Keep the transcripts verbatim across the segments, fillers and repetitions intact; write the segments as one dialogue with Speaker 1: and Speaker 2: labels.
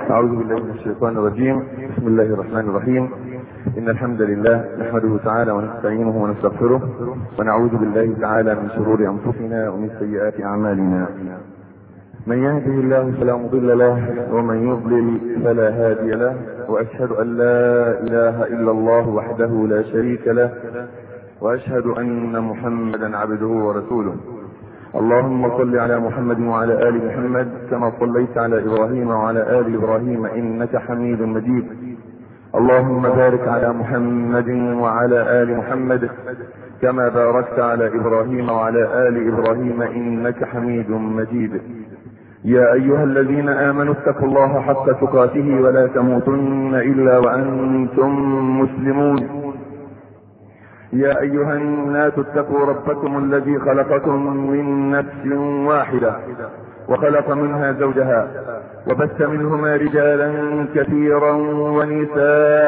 Speaker 1: أعوذ بالله من الشيطان الرجيم. بسم الله الرحمن الرحيم. إن الحمد لله نحمده تعالى ونستعينه ونستغفره ونعوذ بالله تعالى من شرور أنفسنا ومن سيئات أعمالنا. من يهده الله فلا مضل له ومن يضلل فلا هادي له، وأشهد أن لا إله إلا الله وحده لا شريك له، وأشهد أن محمدا عبده ورسوله. اللهم صل على محمد وعلى آل محمد كما صليت على إبراهيم وعلى آل إبراهيم إنك حميد مجيد. اللهم بارك على محمد وعلى آل محمد كما باركت على إبراهيم وعلى آل إبراهيم إنك حميد مجيد. يا أيها الذين آمنوا اتقوا الله حق تقاته ولا تموتن إلا وأنتم مسلمون. يا أيها الناس اتقوا ربكم الذي خلقكم من نفس واحدة وخلق منها زوجها وبث منهما رجالا كثيرا ونساء،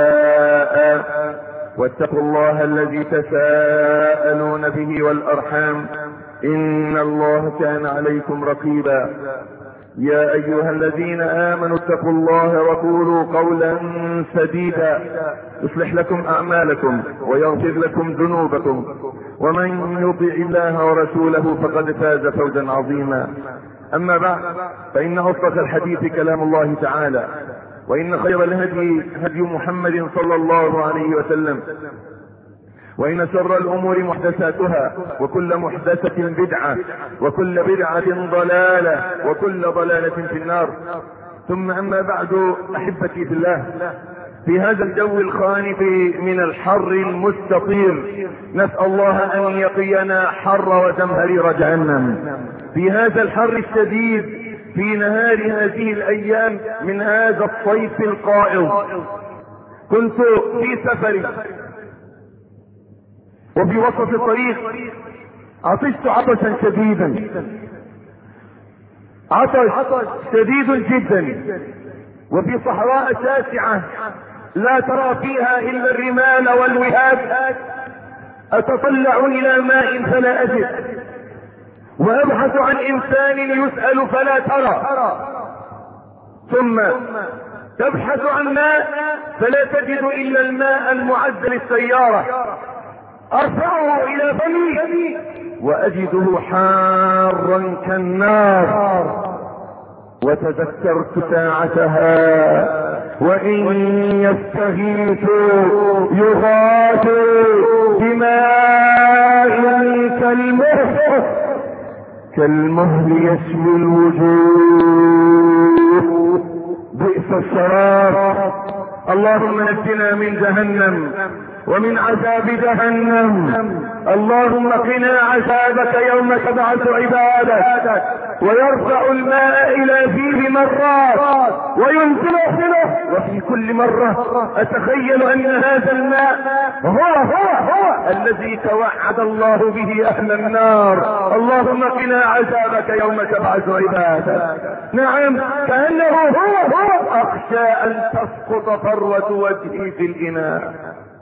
Speaker 1: واتقوا الله الذي تساءلون به والأرحام إن الله كان عليكم رقيبا. يا أيها الذين آمنوا اتقوا الله وقولوا قولا سديدا يصلح لكم أعمالكم ويغفر لكم ذنوبكم، ومن يطع الله ورسوله فقد فاز فوزا عظيما. أما بعد، فإن أصدق الحديث كلام الله تعالى، وإن خير الهدي هدي محمد صلى الله عليه وسلم، وإن شر الأمور محدثاتها، وكل محدثة بدعة، وكل بدعة ضلالة، وكل ضلالة في النار. ثم أما بعد، أحبتي في الله، في هذا الجو الخانق من الحر المستطير نسأل الله أن يقينا حر وزمهرير جهنم. في هذا الحر الشديد في نهار هذه الأيام من هذا الصيف القائض، كنت في سفر وفي وسط الطريق عطشت عطشا شديدا، عطش شديد جدا، وفي صحراء شاسعة لا ترى فيها إلا الرمال والوهاد. أتطلع إلى ماء فلا أجد، وأبحث عن إنسان يسأل فلا ترى، ثم تبحث عن ماء فلا تجد إلا الماء المعد للسيارة. ارفعه الى فمي واجده حارا كالنار، وتذكرت ساعتها وان يستغيثوا يغاثوا بماء كالمهل كالمهل يشوي الوجوه، بئس الشراب. اللهم نجنا من جهنم ومن عذاب جهنم. اللهم قنا عذابك يوم تبعث عبادك ويرفع الماء الى فيه مرات وينزله، وفي كل مرة اتخيل ان هذا الماء هو هو هو الذي توعد الله به اهل النار. اللهم قنا عذابك يوم تبعث عبادك. نعم، كأنه هو هو. اخشى ان تسقط فروة وجهي في الاناء.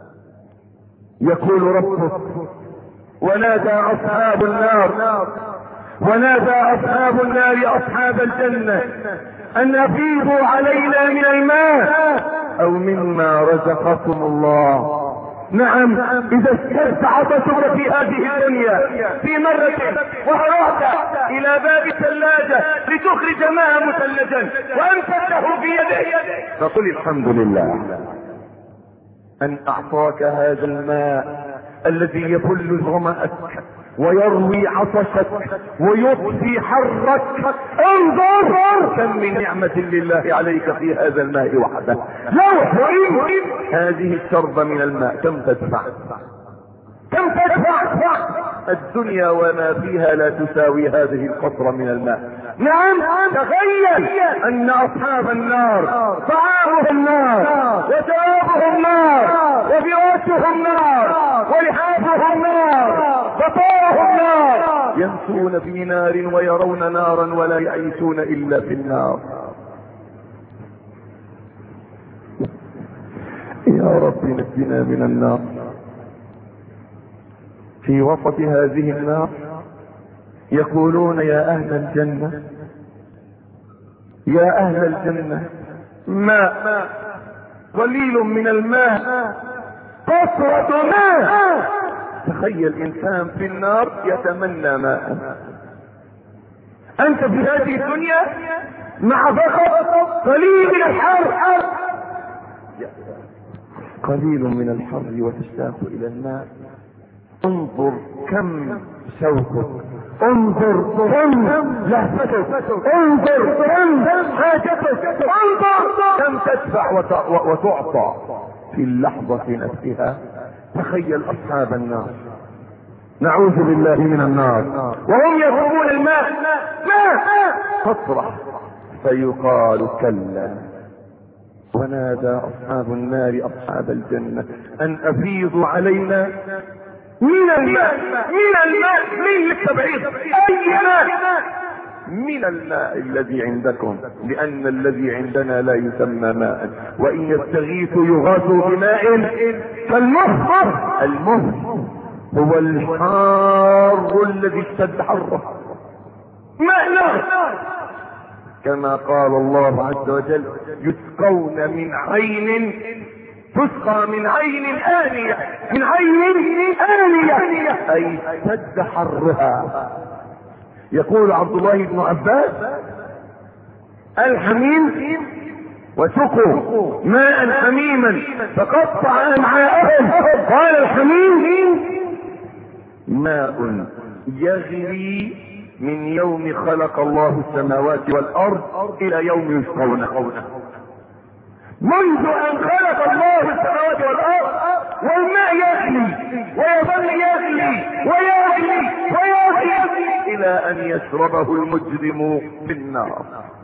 Speaker 1: يقول ربك: ونادى اصحاب النار ونادى اصحاب النار اصحاب الجنة ان افيضوا علينا من الماء او مما رزقكم الله. نعم، اذا اشتدت عطشك في هذه الدنيا في مرة وهرعت الى باب الثلاجة لتخرج ماء مثلجا وانت له في يدك، فقل الحمد لله ان اعطاك هذا الماء الذي يبل ظمأك ويروي عطشك ويطفي حرك. انظر كم من نعمة لله عليك في هذا الماء وحده. لو وإن هذه الشربة من الماء كم تدفع؟ كم تدفع؟ الدنيا وما فيها لا تساوي هذه القطرة من الماء. نعم، تخيل ان اصحاب النار طعامهم نار وشرابهم نار وفراشهم نار ولحافهم نار وطارهم نار، يمشون في نار ويرون نارا ولا يعيشون الا في النار. يا رب نجنا من النار. في وسط هذه النار يقولون: يا اهل الجنة، يا اهل الجنة ماء، قليل من الماء، قطرة ماء. تخيل انسان في النار يتمنى ماء. انت في هذه الدنيا مع فقط قليل من الحر، قليل من الحر وتشتاق الى الماء. انظر كم شوقك، انظر كم لهفتك، انظر كم حاجتك، انظر كم تدفع وتعطى في اللحظة نفسها. تخيل اصحاب النار، نعوذ بالله من النار، وهم يطلبون الماء، ماء تطرح فيقال كلا. ونادى اصحاب النار اصحاب الجنة ان افيضوا علينا من الماء، من الماء، من التبعيض، اي ماء من الماء الذي عندكم، لان الذي عندنا لا يسمى ماء. وان يستغيثوا يغاثوا بماء كالمهر. المهر هو الحار الذي اشتد حره، ماء نار. كما قال الله عز وجل يسقون من عين، تسقى من عين آنية، من عين آنية اي اشتد حرها. يقول عبد الله بن عباس الحميم وسقوا ماء حميما فقطع امعاءهم. قال الحميم ماء يغلي من يوم خلق الله السماوات والارض الى يوم يسقونه. منذ ان خلق الله السماوات والارض والماء يغلي ويظل يغلي ويغلي ويغلي الى ان يشربه المجرم في النار.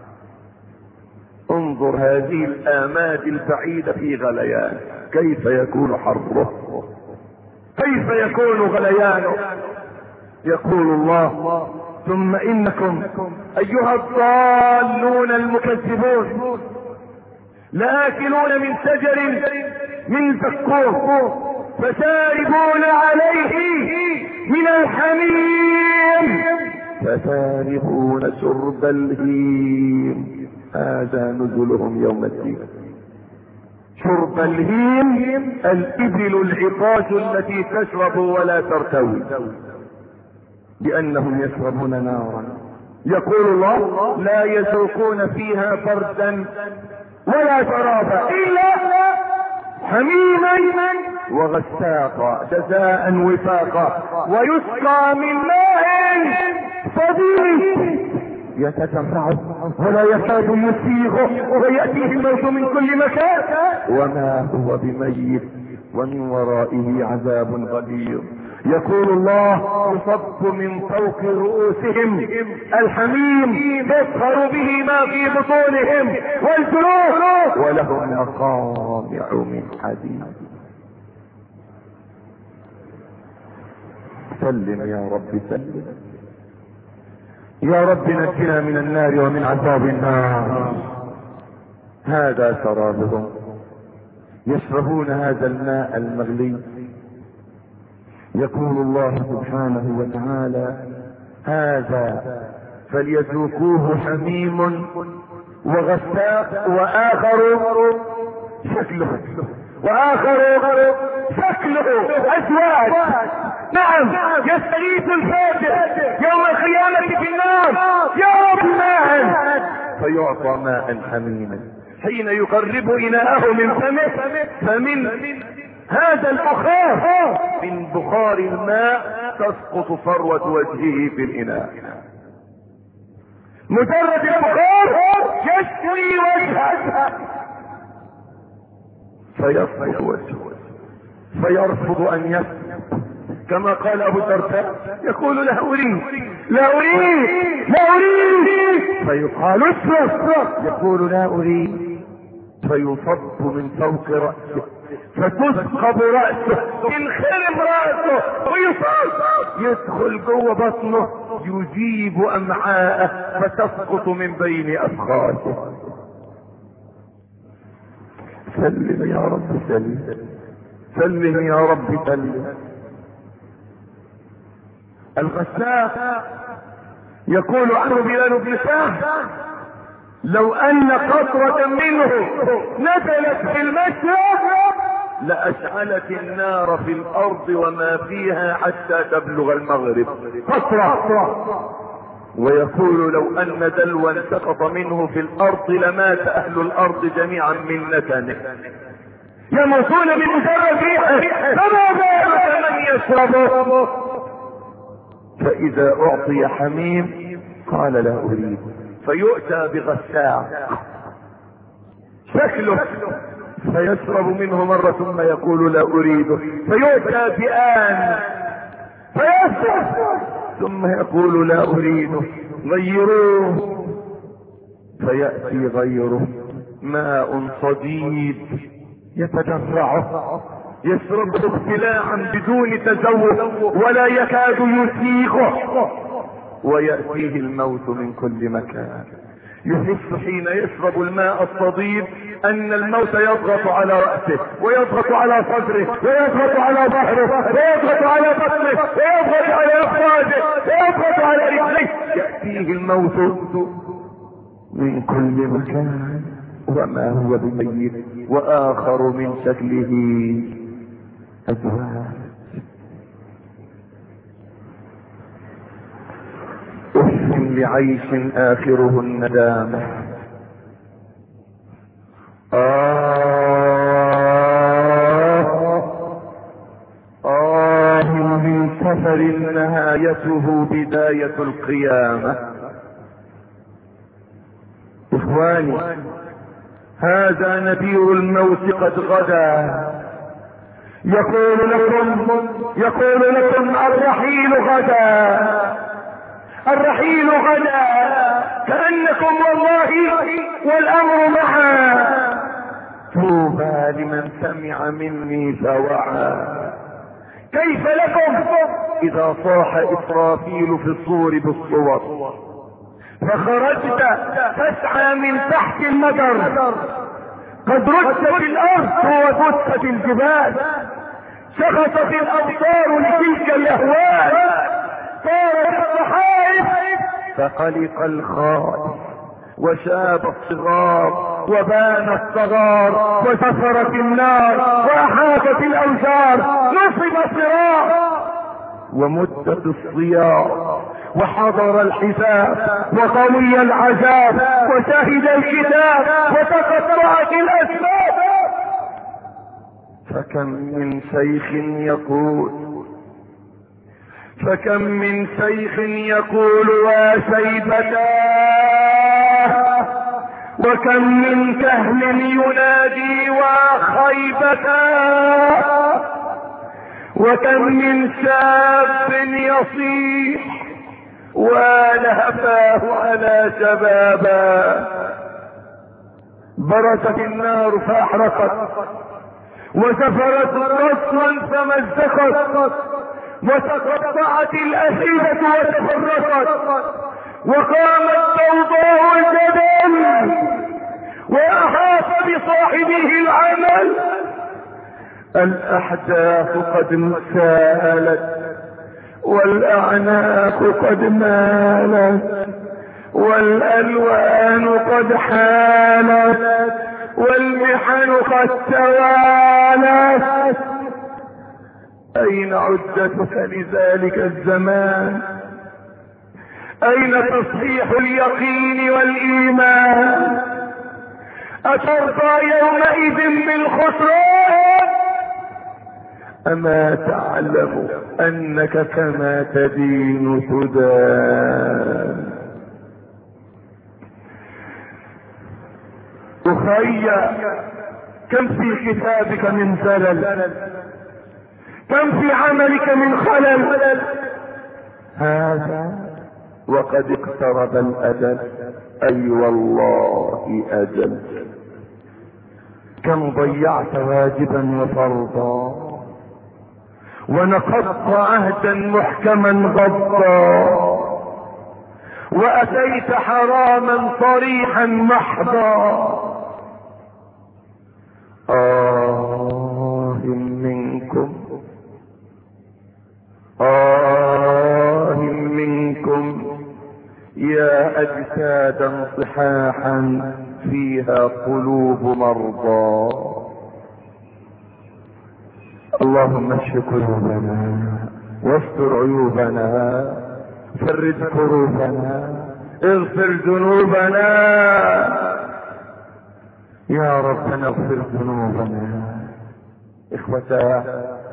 Speaker 1: انظر هذه الاماد البعيدة في غليان، كيف يكون حره، كيف يكون غليانه. يقول الله ثم انكم ايها الضالون المكذبون لآكلون من شجر من زقوم فشاربون عليه من الحميم فشاربون شرب الهيم هذا نزلهم يوم الدين. شرب الهيم الإبل العطاش التي تشرب ولا ترتوي، لأنهم يشربون نارا. يقول الله لا يذوقون فيها بردا ولا شرابا الا حميما وغساقا جزاء وفاقا ويسقى من ماء صديق يتجرعه ولا يكاد يسيغه ويأتيه الموت من كل مكان وما هو بميت ومن ورائه عذاب غليظ. يقول الله يصب من فوق رؤوسهم الحميم يسخر به ما في بطونهم والجلود ولهم مقامع من حديد. سلم يا رب سلم يا رب، نجنا من النار ومن عذاب النار. هذا شرابهم، يشربون هذا الماء المغلي. يقول الله سبحانه وتعالى هذا فليذوقوه حميم وغساق واخر شكله واخر شكله اسود. نعم يستغيث الفاجر يوم القيامة في النار يا رب ماء فيعطى ماء حميما. حين يقرب اناءه من فمه فمن هذا البخار من بخار الماء تسقط فروة وجهه في الاناء. مجرد البخار يشوي وجهه فيسقط وجهه فيرفض ان يسقط، كما قال ابو الدرداء يقول لا اريد لا اريد لا اريد فيقال اسرق، يقول لا اريد فيصب من فوق رأسه فتسقط رأسه ينخرم رأسه ويصاب يدخل جوه بطنه يجيب امعاءه فتسقط من بين افخاذه. سلم يا رب سلم سلم يا رب سلم. الغساق يقول عنه بلال بن سعد لو ان قطرة منه نزلت في المشرق لاشعلت النار في الارض وما فيها حتى تبلغ المغرب. قطرة. ويقول لو ان دلوا سقط منه في الارض لمات اهل الارض جميعا من نتنه، يموتون من مجرد ريحه، فما بالك من يشربه. فاذا اعطي حميم قال لا اريد، فيؤتى بغساع شكله فيشرب منه مرة ثم يقول لا اريده، فيؤتى بآن فيشرب ثم يقول لا اريده، غيروه، فيأتي غيره ماء صديد يتجرعه يشربه ابتلاعا بدون تزود ولا يكاد يسيغه، ويأتيه الموت من كل مكان. يحس حين يشرب الماء الصديد ان الموت يضغط على رأسه ويضغط على صدره ويضغط على ظهره ويضغط على بطنه ويضغط على افخاذه ويضغط على رجليه، يأتيه الموت من كل مكان وما هو بميت، واخر من شكله ازواج. اف لعيش اخره الندامة. آه آه من سفر نهايته بداية القيامة. اخواني، هذا نذير الموت قد غدا، يقول لكم يقول لكم الرحيل غدا، الرحيل غدا، كأنكم والله والامر معا. طوبى لمن سمع مني فوعى. كيف لكم اذا صاح اسرافيل في الصور بالصور فخرجت تسعى من تحت المطر، قد رجت الارض وبثت الجبال، شخصت الابصار لتلك الاهوال، صارت الصحائف فقلق الخائف وشاب الصغار وبان الصغار وسفرت النار واحاطت الاوزار، نصب الصراط ومدت الصيام وحضر الحساب وقوي العذاب وشهد الكتاب وتقطعت الاسباب. فكم من شيخ يقول فكم من شيخ يقول وشيبتاه، وكم من كهل ينادي وخيبتاه، وكم من شاب يصيح ولهفاه على شبابا. برست النار فاحرقت وسفرت رسلا فمزقت وتقطعت الأفئدة وتفرقت وقامت ضوضاء الجبل وأحاط بصاحبه العمل. الأحداث قد سالت والأعناق قد مالت والألوان قد حالت والمحن قد توالت. أين عدتك لذلك الزمان؟ أين تصحيح اليقين والإيمان؟ أترضى يومئذ بالخسران؟ أما تعلم أنك كما تدين تدان؟ أخي، كم في كتابك من زلل، كم في عملك من خلل. هذا وقد اقترب الأجل، أي والله أجل. كم ضيعت واجبا وفرضا ونقضت عهدا محكما غضا وأتيت حراما صريحا محضا. آه منكم آه منكم يا أجسادا صحاحا فيها قلوب مرضى. اللهم اشف قلوبنا واستر عيوبنا، فرج كروبنا، اغفر ذنوبنا يا ربنا، اغفر ذنوبنا. اخوتا،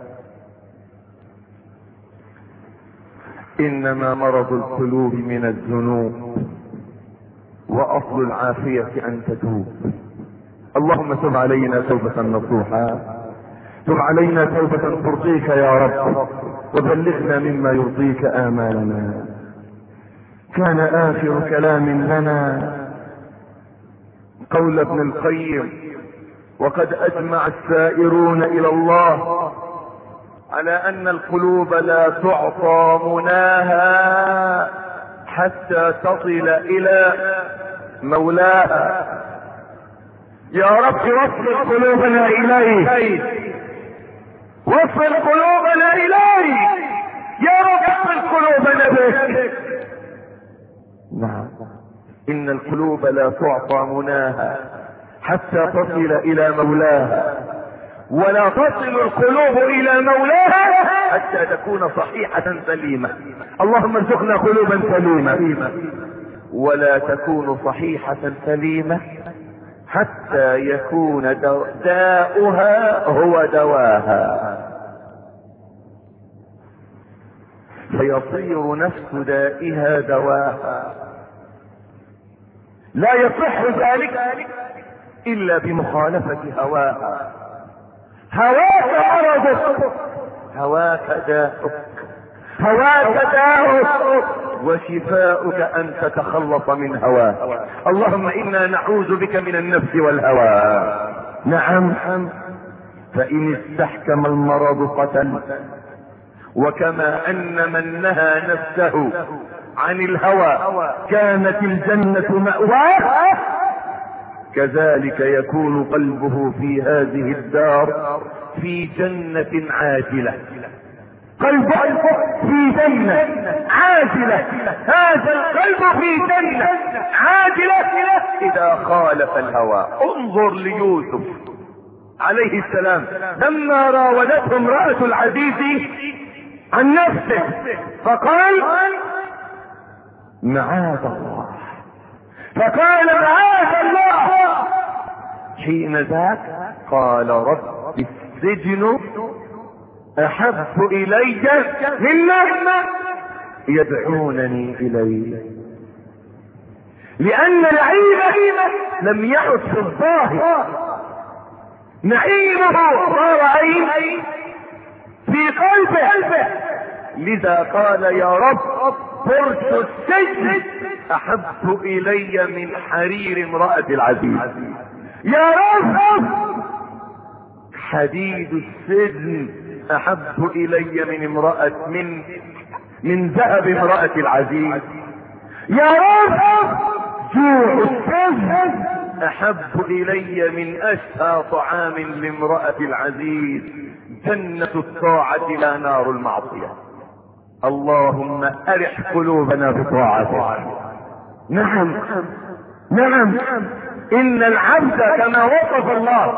Speaker 1: انما مرض القلوب من الذنوب، واصل العافية ان تتوب. اللهم تب علينا توبة نصوحا، تب علينا توبة ترضيك يا رب، وبلغنا مما يرضيك آمالنا. كان آخر كلام لنا قول ابن القيم: وقد أجمع السائرون إلى الله على أن القلوب لا تعطى مناها حتى تصل إلى مولاها. يا رب وصل قلوبنا إليك، وصل قلوبنا إليك يا رب، وصل قلوبنا بك. نعم، إن القلوب لا تعطى مناها حتى تصل إلى مولاها، ولا تصل القلوب إلى مولاها حتى تكون صحيحة سليمة. اللهم ارزقنا قلوبا سليمة، ولا تكون صحيحة سليمة حتى يكون داؤها هو دواها، فيصير نفس دائها دواها. لا يصح ذلك الا بمخالفة هواها. هواك عرضك، هواك داؤك، هواك داؤك، وشفاؤك ان تتخلص من هواك. اللهم انا نعوذ بك من النفس والهوى. نعم، فان استحكم المرض قتل، وكما ان من نهى نفسه عن الهوى كانت الجنة مأواه، كذلك يكون قلبه في هذه الدار في جنة عاجلة. قلبه في جنة عاجلة، هذا القلب في جنة عاجلة اذا خالف الهوى. انظر ليوسف عليه السلام لما راودته امرأة العزيز عن نفسه فقال معاذ الله، فقال معاذ الله. حين ذاك قال رب السجن احب الي مما يدعونني اليه، لان نعيمه لم يعد في الظاهر، نعيمه صار عين في قلبه. لذا قال يا رب فرش السجن احب الي من حرير امرأة العزيز. يا رب حديد السجن احب الي من امرأة من من ذهب امرأة العزيز. يا رب جوع السجن احب الي من اشهى طعام لامرأة العزيز. جنة الطاعة لا نار المعصية. اللهم ارح قلوبنا بطاعتك. نعم نعم، ان العبد كما وصف الله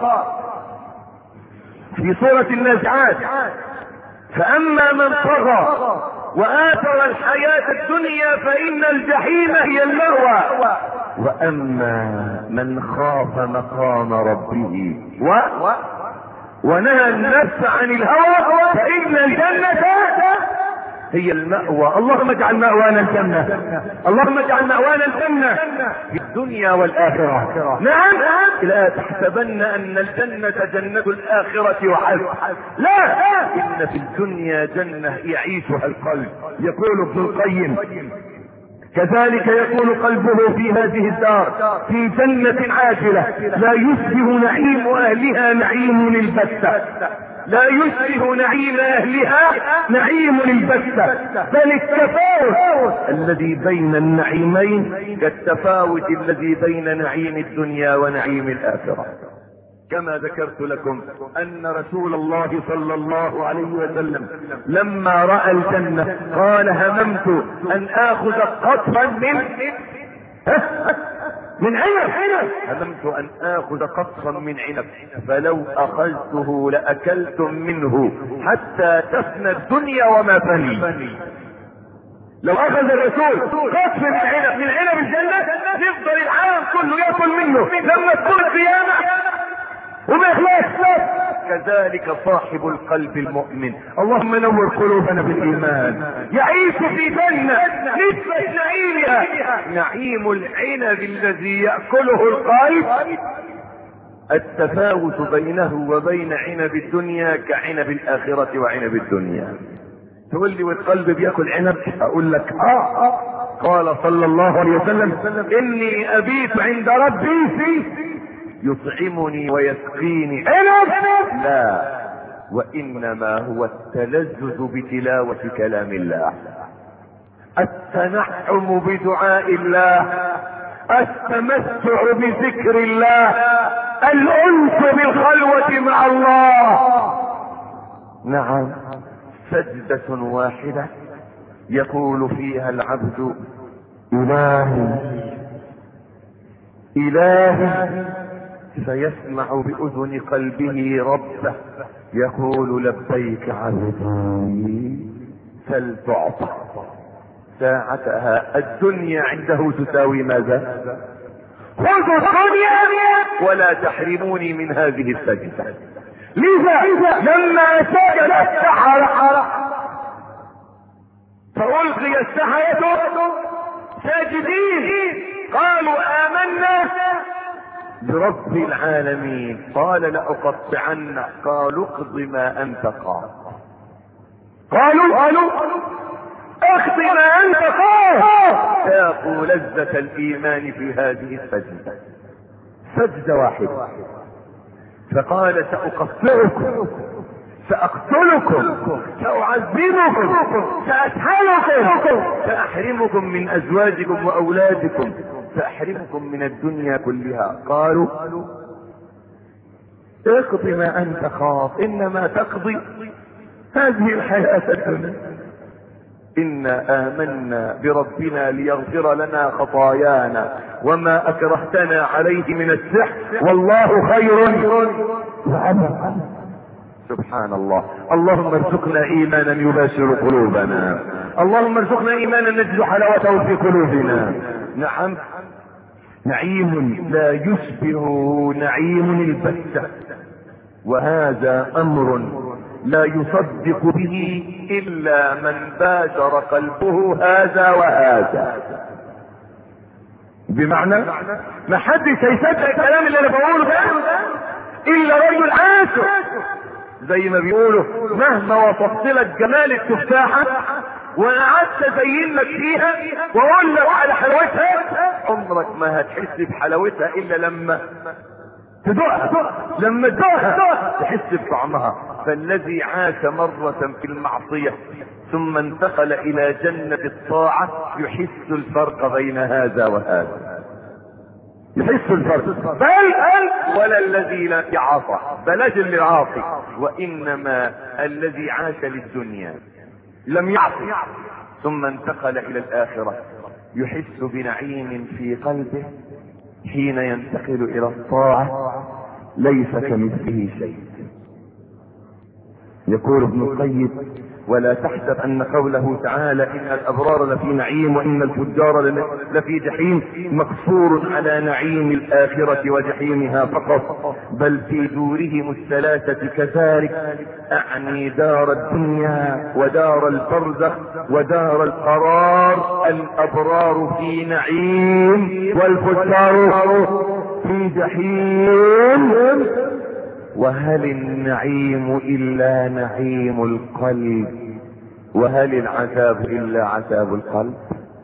Speaker 1: في سورة النازعات: فاما من طغى واثر الحياة الدنيا فان الجحيم هي المأوى، واما من خاف مقام ربه و ونهى النفس عن الهوى فان الجنة هي المأوى. اللهم اجعل مأوانا الجنة، اللهم اجعل مأوانا الجنة في الدنيا والآخرة. نعم، لا تحسبن ان الجنة جنة الآخرة وحسب، لا، ان في الدنيا جنة يعيشها القلب. يقول ابن القيم: كذلك يكون قلبه في هذه الدار في جنة عاجلة لا يشبه نعيم اهلها نعيم البتة، لا يشبه نعيم اهلها نعيم البتة، بل التفاوت الذي بين النعيمين كالتفاوت الذي بين نعيم الدنيا ونعيم الآخرة. كما ذكرت لكم ان رسول الله صلى الله عليه وسلم لما رأى الجنة قال: هممت ان اخذ قطفا من من عنب. هممت ان اخذ قطفا من عنب فلو اخذته لاكلتم منه حتى تفنى الدنيا وما فني. لو اخذ الرسول قطف من عنب من عنب الجنة يفضل العالم كله ياكل منه لما تكون القيامة وما يخلص. كذلك صاحب القلب المؤمن. اللهم نور قلوبنا بالايمان. يعيش في جنة نسبة نعيمها نعيم العنب الذي يأكله القلب. التفاوت بينه وبين عنب الدنيا كعنب الآخرة وعنب الدنيا. تقول لي والقلب بياكل عنب؟ اقول لك اه, آه. قال صلى الله عليه وسلم اني ابيت عند ربي يطعمني ويسقيني عنب. لا، وانما هو التلذذ بتلاوة كلام الله، التنعم بدعاء الله، التمتع بذكر الله، الانس بالخلوة مع الله. نعم، سجدة واحدة يقول فيها العبد إلهي إلهي، فيسمع بأذن قلبه ربه يقول لبيك عبدي فلتعطى. ساعتها الدنيا عنده تساوي ماذا؟ خذوا الدنيا ولا تحرموني من هذه السجدة. لذا لما سجد السحرة فألقي السحرة ساجدين قالوا آمنا برب العالمين. قال لأقطعن. قالوا اقض ما أنت قاض. قالوا قالوا اقض ما أنت قاض. ذاقوا لذة الإيمان في هذه السجدة، سجدة واحدة. فقال سأقطعكم، سأقتلكم، سأعذبكم، سأسحلكم، سأحرمكم من أزواجكم وأولادكم، سأحرمكم من الدنيا كلها. قالوا اقض ما أنت خاف، إنما تقضي هذه الحياة الدنيا. إنا آمنا بربنا ليغفر لنا خطايانا وما أكرهتنا عليه من السحر والله خير وأبقى. سبحان الله. اللهم ارزقنا إيمانا يباشر قلوبنا، اللهم ارزقنا إيمانا نجد حلاوته في قلوبنا. نعم، نعيم لا يشبه نعيم البتة، وهذا أمر لا يصدق به إلا من باشر قلبه هذا وهذا. بمعنى ما حدش هيصدق الكلام اللي انا بقوله ده الا رجل عاشق. زي ما بيقولوا مهما وصفت لك جمال التفاحة وقعدت ازين لك فيها واقول لك على حلاوتها، عمرك ما هتحس بحلاوتها الا لما تدوقها، لما تدوقها تحس بطعمها. فالذي عاش مرة في المعصية ثم انتقل الى جنة الطاعة يحس الفرق بين هذا وهذا، يحس الفرق. بل ولا الذي لا يعصى، بلاش اللي عاصي، وانما الذي عاش للدنيا لم يعصي ثم انتقل الى الاخرة يحس بنعيم في قلبه حين ينتقل الى الطاعة ليس كمثله شيء. يقول ابن القيم ولا تحسب ان قوله تعالى ان الابرار لفي نعيم وان الفجار لفي جحيم مقصور على نعيم الاخرة وجحيمها فقط، بل في دورهم الثلاثة كذلك، اعني دار الدنيا ودار البرزخ ودار القرار. الابرار في نعيم والفجار في جحيم. وهل النعيم الا نعيم القلب؟ وهل العذاب الا عذاب القلب؟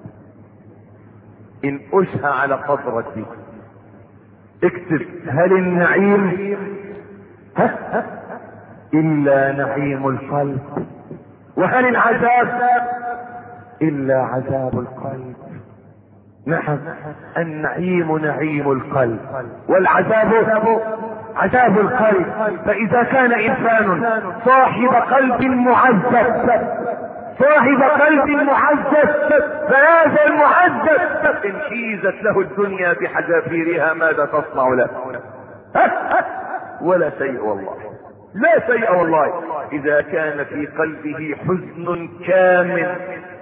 Speaker 1: ان اشهى على صدرك دي اكتب هل النعيم ها ها الا نعيم القلب، وهل العذاب الا عذاب القلب. نعم، النعيم نعيم القلب والعذاب عذاب القلب. فاذا كان انسان صاحب قلب معذب صاحب قلب محدث، فهذا المحدث ان حيزت له الدنيا بحذافيرها ماذا تصنع له؟ ولا شيء والله، لا شيء والله. اذا كان في قلبه حزن كامل،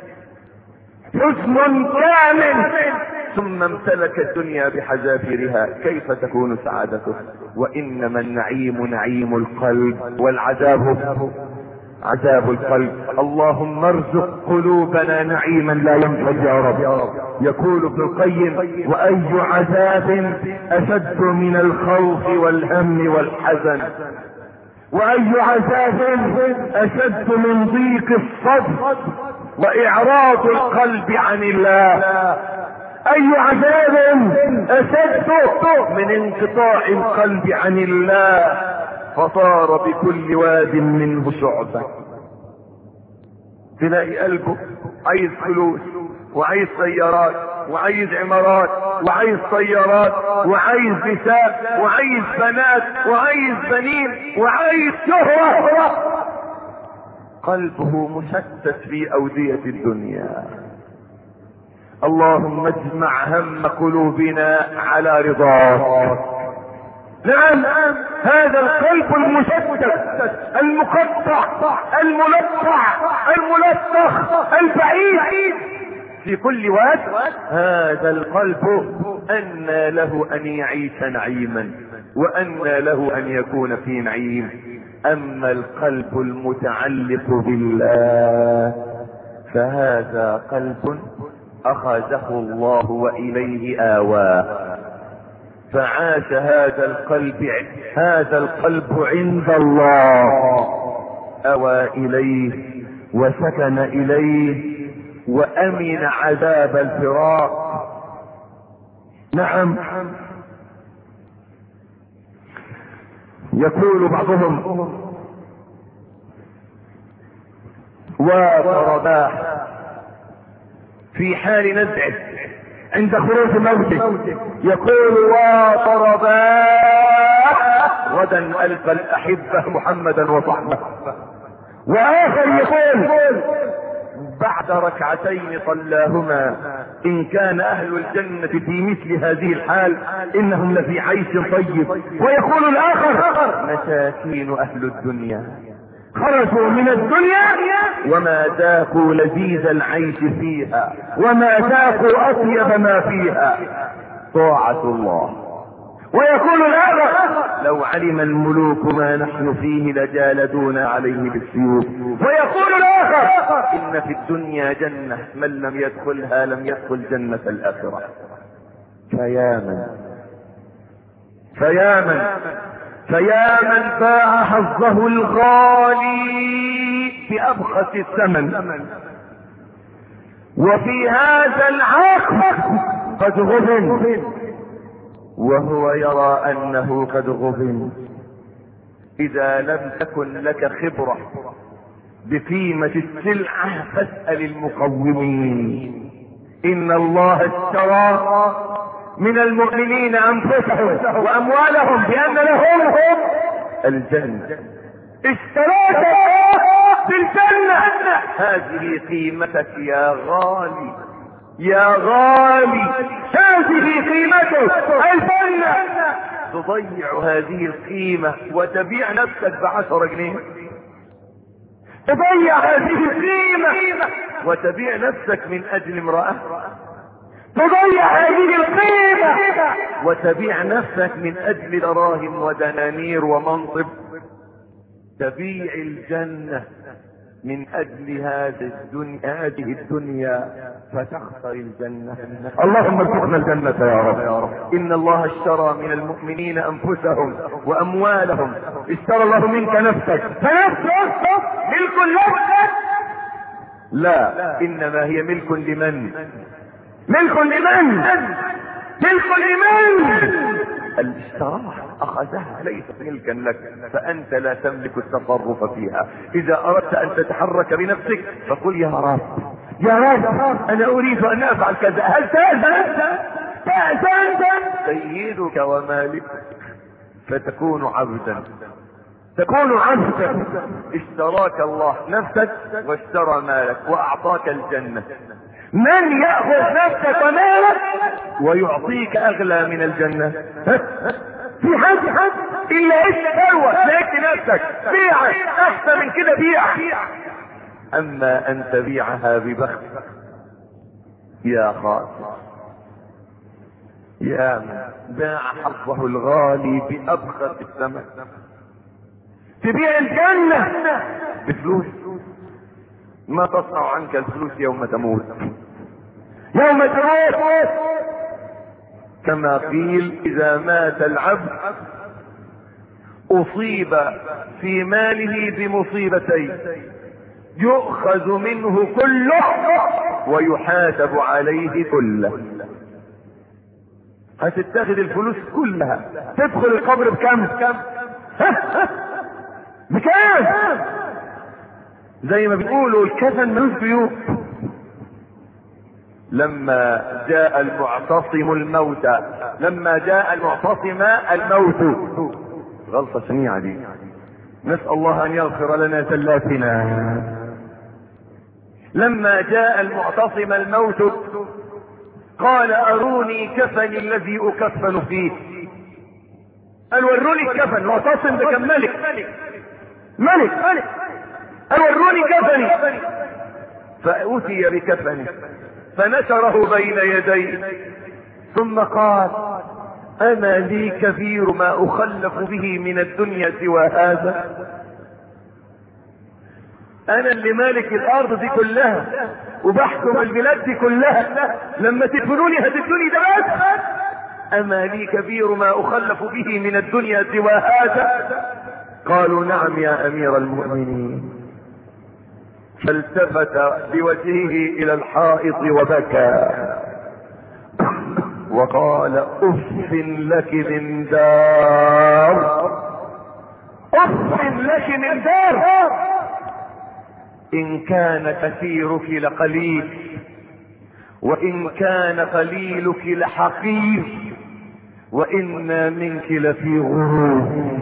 Speaker 1: حزن كامل، ثم امتلك الدنيا بحذافيرها، كيف تكون سعادته؟ وانما النعيم نعيم القلب، والعذاب عذاب القلب. اللهم ارزق قلوبنا نعيما لا ينفد يا رب. يقول ابن القيم: واي عذاب اشد من الخوف والهم والحزن، واي عذاب اشد من ضيق الصدر واعراض القلب عن الله. اي عذاب اشد من انقطاع القلب عن الله فصار بكل واد منه شعبة. تلاقي قلبه عايز فلوس وعايز سيارات وعايز عمارات وعايز طيارات وعايز نساء وعايز بنات وعايز بنين وعايز شهرة، قلبه مشتت في أودية الدنيا. اللهم اجمع هم قلوبنا على رضاك. نعم، هذا القلب المشتت المقطع الملطع الملطخ البعيد في كل واد، هذا القلب أنى له أن يعيش نعيما وأنى له أن يكون في نعيم. أما القلب المتعلق بالله فهذا قلب أخذه الله وإليه آواه، فعاش هذا القلب هذا القلب عند الله، أوى إليه وسكن إليه وأمن عذاب الفراق. نعم، يقول بعضهم: وفرباح في حال نزعه عند خروج موته، يقول: وطرباح غدا ألقى الأحبة محمدا وصحبه. وآخر يقول بعد ركعتين صلاهما: إن كان أهل الجنة في مثل هذه الحال إنهم لفي عيش طيب. ويقول الآخر: مساكين أهل الدنيا خرجوا من الدنيا وما ذاقوا لذيذ العيش فيها وما ذاقوا أطيب ما فيها، طاعة الله. ويقول الآخر: لو علم الملوك ما نحن فيه لجالدونا عليه بالسيوف. ويقول الآخر: إن في الدنيا جنة من لم يدخلها لم يدخل جنة الآخرة. فيا من فيا من فيا من باع حظه الغالي بأبخس الثمن، وفي هذا العقد قد غبن وهو يرى أنه قد غبن. إذا لم تكن لك خبرة بقيمة السلعة فاسأل المقومين. إن الله اشترى من المؤمنين أنفسهم وأموالهم بأن لهم الجنة. اشتراك بالجنة، هذه قيمتك يا غالي يا غالي، هذه قيمتك الجنة. تضيع هذه القيمة وتبيع نفسك بعشرة جنيه، تضيع هذه القيمة وتبيع نفسك من أجل امرأة، تضيع هذه القيمة وتبيع نفسك من أجل دراهم ودنانير ومنصب، تبيع الجنة من أجل هذه الدنيا هذه الدنيا فتخسر الجنة. اللهم ارزقنا الجنة يا رب. إن الله اشترى من المؤمنين أنفسهم وأموالهم. اشترى الله منك نفسك، فنفسك ملك لك؟ لا، إنما هي ملك لمن؟ ملك لمن؟ ملك لمن؟ الاشتراها أخذها ليست ملكا لك، فأنت لا تملك التصرف فيها. إذا أردت أن تتحرك بنفسك فقل: يا رب يا رب أنا أريد أن أفعل كذا، هل تأذن؟ تأذن سيدك ومالكك فتكون عبدا. تكون عبدا اشتراك الله نفسك واشترى مالك واعطاك الجنة. من يأخذ نفسك ومالك ويعطيك اغلى من الجنة؟ في حد حد الا ايش تروى لقيت نفسك بيعك احسن من كده بيع. اما ان تبيعها ببخت يا خاسر، يا من باع حظه الغالي بأبخس الثمن. تبيع الجنة بفلوس، ما تصنع عنك الفلوس يوم تموت. يوم تموت كما قيل اذا مات العبد اصيب في ماله بمصيبتين، يؤخذ منه كله ويحاسب عليه كله. هتتاخد الفلوس كلها، تدخل القبر بكم؟ بكام؟ زي ما بيقولوا الكفن ملوش جيوب. لما جاء المعتصم الموت، لما جاء المعتصم الموت، غلطة شنيعة دي، نسأل الله ان يغفر لنا زلاتنا. لما جاء المعتصم الموت قال اروني كفني الذي اكفن فيه. قال وروني الكفن، معتصم ده كان ملك ملك قال وروني كفني، فأتي بكفنه فنشره بين يديه ثم قال اما لي كثير ما اخلف به من الدنيا سوى هذا؟ انا اللي مالك الارض دي كلها وبحكم البلاد دي كلها، لما تدفنوني هتدفنوني ده بس؟ اما لي كثير ما اخلف به من الدنيا سوى هذا؟ قالوا نعم يا امير المؤمنين. فالتفت بوجهه الى الحائط وبكى وقال اف لك من دار، اف لك من دار، ان كان كثيرك لقليل وان كان قليلك لحقير وإنا منك لفي غرور.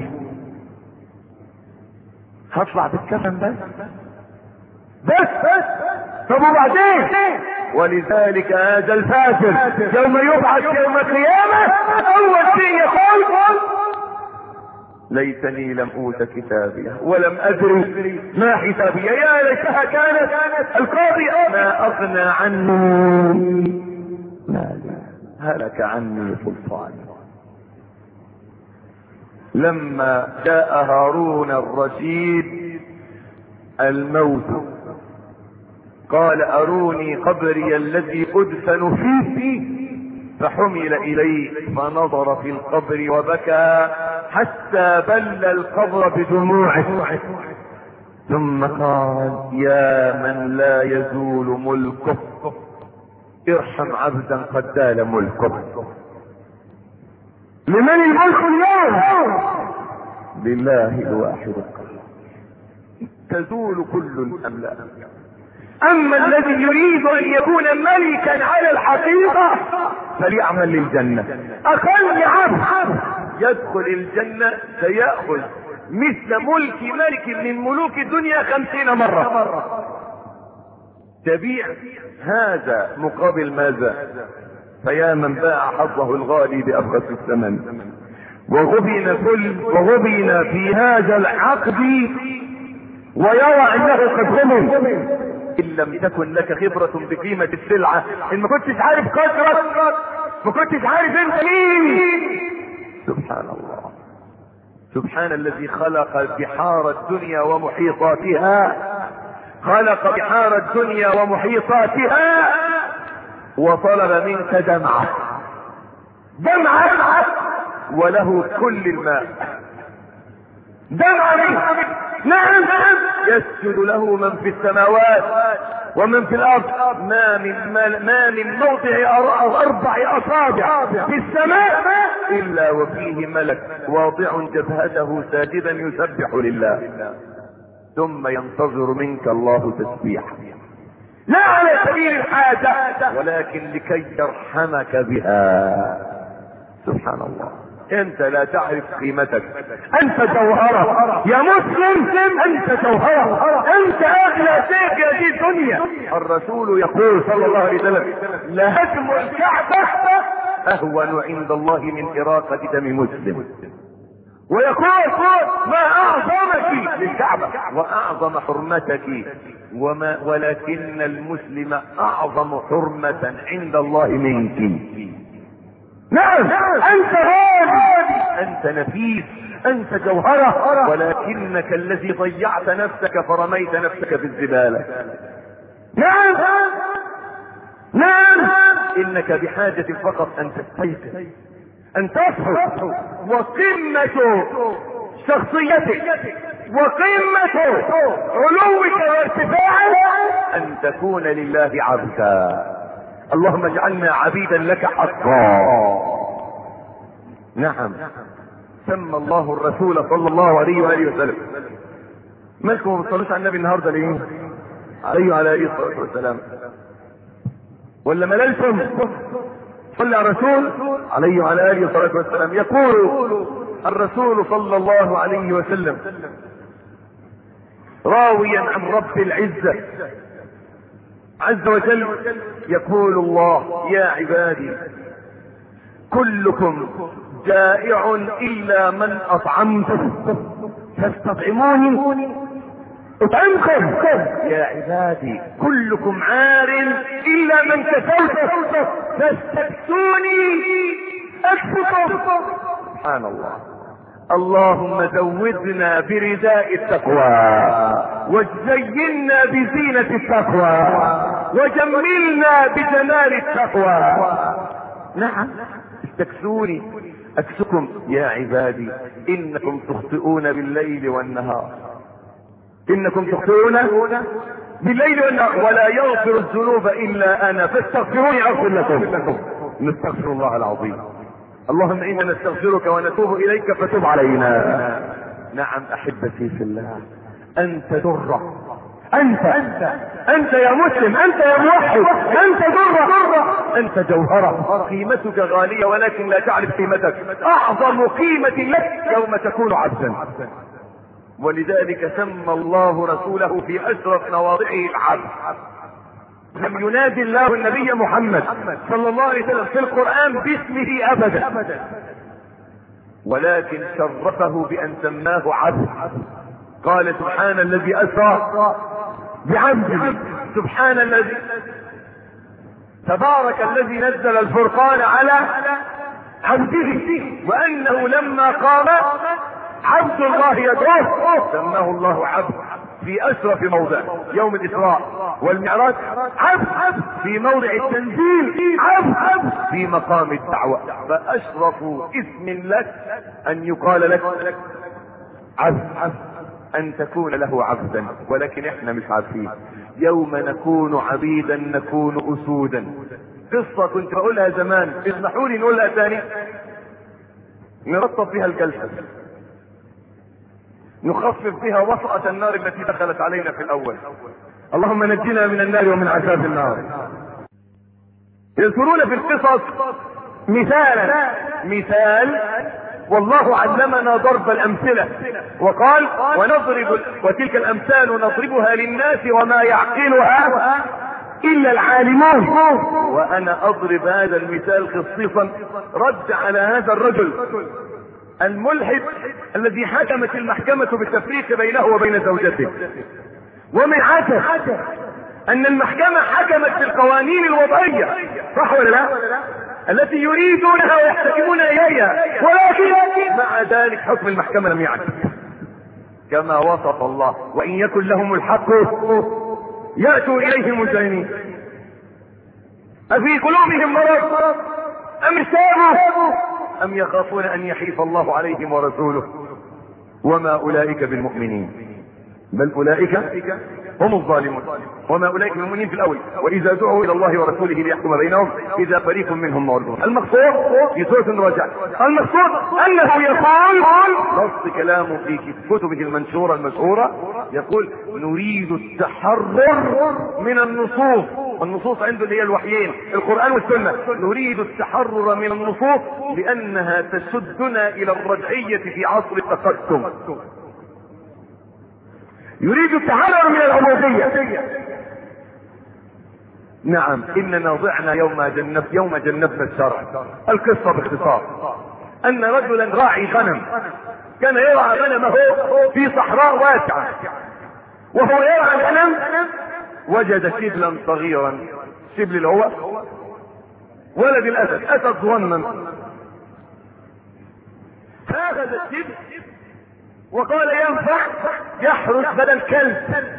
Speaker 1: هطلع بالكفن بس بس بس طب وبعدين؟ ولذلك هذا الفاجر يوم يبعث يوم القيامة اول شيء يقول ليتني لم اوت كتابيه ولم ادري ما حسابيه، يا ليتها كانت القاضية ما اغنى عني مالي هلك عني سلطاني. لما جاء هارون الرشيد الموت قال اروني قبري الذي ادفن فيه، فحمل اليه فنظر في القبر وبكى حتى بل القبر بدموعه، ثم قال يا من لا يزول ملكه ارحم عبدا قد زال ملكه. لمن الملك اليوم؟ لله الواحد القهار. تزول كل الاملاك، اما الذي يريد ان يكون ملكا على الحقيقة فليعمل للجنة. اقل عبد يدخل الجنة سيأخذ مثل ملك ملك من ملوك الدنيا خمسين مرة. تبيع هذا مقابل ماذا؟ فيا من باع حظه الغالي بأبخس الثمن وغبن كل وغبن في هذا العقد ويرى انه قد غبن. ان لم تكن لك خبرة بقيمة السلعة، ان ما كنتش عارف قدرك، ما كنتش عارف انت مين. سبحان الله، سبحان الذي خلق بحار الدنيا ومحيطاتها، خلق بحار الدنيا ومحيطاتها وطلب منك دمعة دمعة وله كل الماء، دمعة منك. نعم يسجد له من في السماوات ومن في الارض، ما من ما من موضع اربع اصابع في السماء الا وفيه ملك واضع جبهته ساجدا يسبح لله، ثم ينتظر منك الله تسبيحا، لا على سبيل الحاجة ولكن لكي يرحمك بها. سبحان الله. انت لا تعرف قيمتك. انت جوهرة يا مسلم، انت جوهرة، انت اغلى شيء في هذه الدنيا. الرسول يقول صلى الله عليه وسلم لهدم الكعبة اهون عند الله من اراقة دم مسلم. ويقول ما اعظمك للكعبة واعظم حرمتك، وما ولكن المسلم اعظم حرمة عند الله منك. نعم انت غالي، انت نفيس، انت جوهرة، ولكنك الذي ضيعت نفسك فرميت نفسك في الزبالة. نعم نعم انك بحاجة فقط ان تستيقظ، ان تصحو، وقمة شخصيتك وقمة علوك وارتفاعك ان تكون لله عبدا. اللهم اجعلنا عبيدا لك حقا. نعم سمى الله الرسول صلى الله عليه وآله وسلم. مالكم ما بتصلوش على النبي النهارده ليه؟ عليه وعلى اله الصلاه والسلام. ولا مللتم؟ صلى على الرسول عليه وعلى اله الصلاه والسلام. يقول الرسول صلى الله عليه وسلم راويا عن رب العزه عز وجل، يقول الله يا عبادي كلكم جائع الا من اطعمته تستطعموني اطعمكم. يا عبادي كلكم عار الا من كسوته تستكسوني اكسكم. سبحان الله. اللهم زودنا برداء التقوى، وزينا بزينة التقوى، وجملنا بجمال التقوى. نعم استكسوني اكسكم. يا عبادي انكم تخطئون بالليل والنهار، انكم تخطئون بالليل والنهار ولا يغفر الذنوب الا انا فاستغفروني اغفر لكم. نستغفر الله العظيم. اللهم انا نستغفرك ونتوب اليك فتب علينا. نعم احبتي في الله، انت درة، انت انت انت يا مسلم، انت يا موحد، انت درة، انت جوهرة. قيمتك غالية ولكن لا تعرف قيمتك. اعظم قيمة لك يوم تكون عبدا. ولذلك سمى الله رسوله في اشرف مواضعه العبد. لم ينادي الله النبي محمد صلى الله عليه وسلم في القرآن باسمه ابدا، ولكن شرفه بان سماه عبد. قال سبحان الذي اسرى بعبده، سبحان الذي، تبارك الذي نزل الفرقان على عبده، وانه لما قام عبد الله يدعوه سماه الله عبد في اشرف موضع يوم الاسراء والمعراج، عبد في موضع التنزيل، عبد في مقام الدعوة. فاشرف اسم لك ان يقال لك عبد، ان تكون له عبدا. ولكن احنا مش عارفين. يوم نكون عبيدا نكون اسودا. قصة كنت بقولها زمان، اسمحوا لي نقولها ثاني، نرطب فيها الجلسة، نخفف بها وطأة النار التي دخلت علينا في الاول. اللهم نجنا من النار ومن عذاب النار. يذكرون في القصص مثالا، مثال والله علمنا ضرب الامثلة وقال ونضرب وتلك الامثال نضربها للناس وما يعقلها الا العالمون. وانا اضرب هذا المثال خصيصا رد على هذا الرجل الملحد الذي حكمت المحكمة بالتفريق بينه وبين زوجته. ومن عجب ان المحكمة حكمت بالقوانين الوضعية، صح ولا لا؟ التي يريدونها ويحتكمون اليها، ولكن مع ذلك حكم المحكمة لم يعجب كما وصف الله. وان يكن لهم الحق يأتوا اليه مجرمين. افي قلوبهم مرض ام ارتابوا ام يخافون ان يحيف الله عليهم ورسوله وما اولئك بالمؤمنين بل اولئك هم الظالمون وما اولئك بالمؤمنين في الاول واذا دعوا الى الله ورسوله ليحكم بينهم اذا فريق منهم معرضون. المقصود في سوره الرجع المقصود انه يقول نص كلامه في كتبه المنشوره المشهوره يقول نريد التحرر من النصوص. النصوص عنده اللي هي الوحيين القرآن والسنة. نريد التحرر من النصوص لأنها تسدنا إلى الرجعية في عصر التقدم. يريد التحرر من العبودية. نعم إننا ضعنا يوم جنب يوم جنبنا الشرع. القصة باختصار أن رجلا راعي غنم كان يرعى غنمه في صحراء واسعة وهو يرعى الغنم وجد شبلا صغيرا. الشبل اللي هو ولد الاسد اسد صغنن فاخذ الشبل وقال ينفع يحرس بدل كلب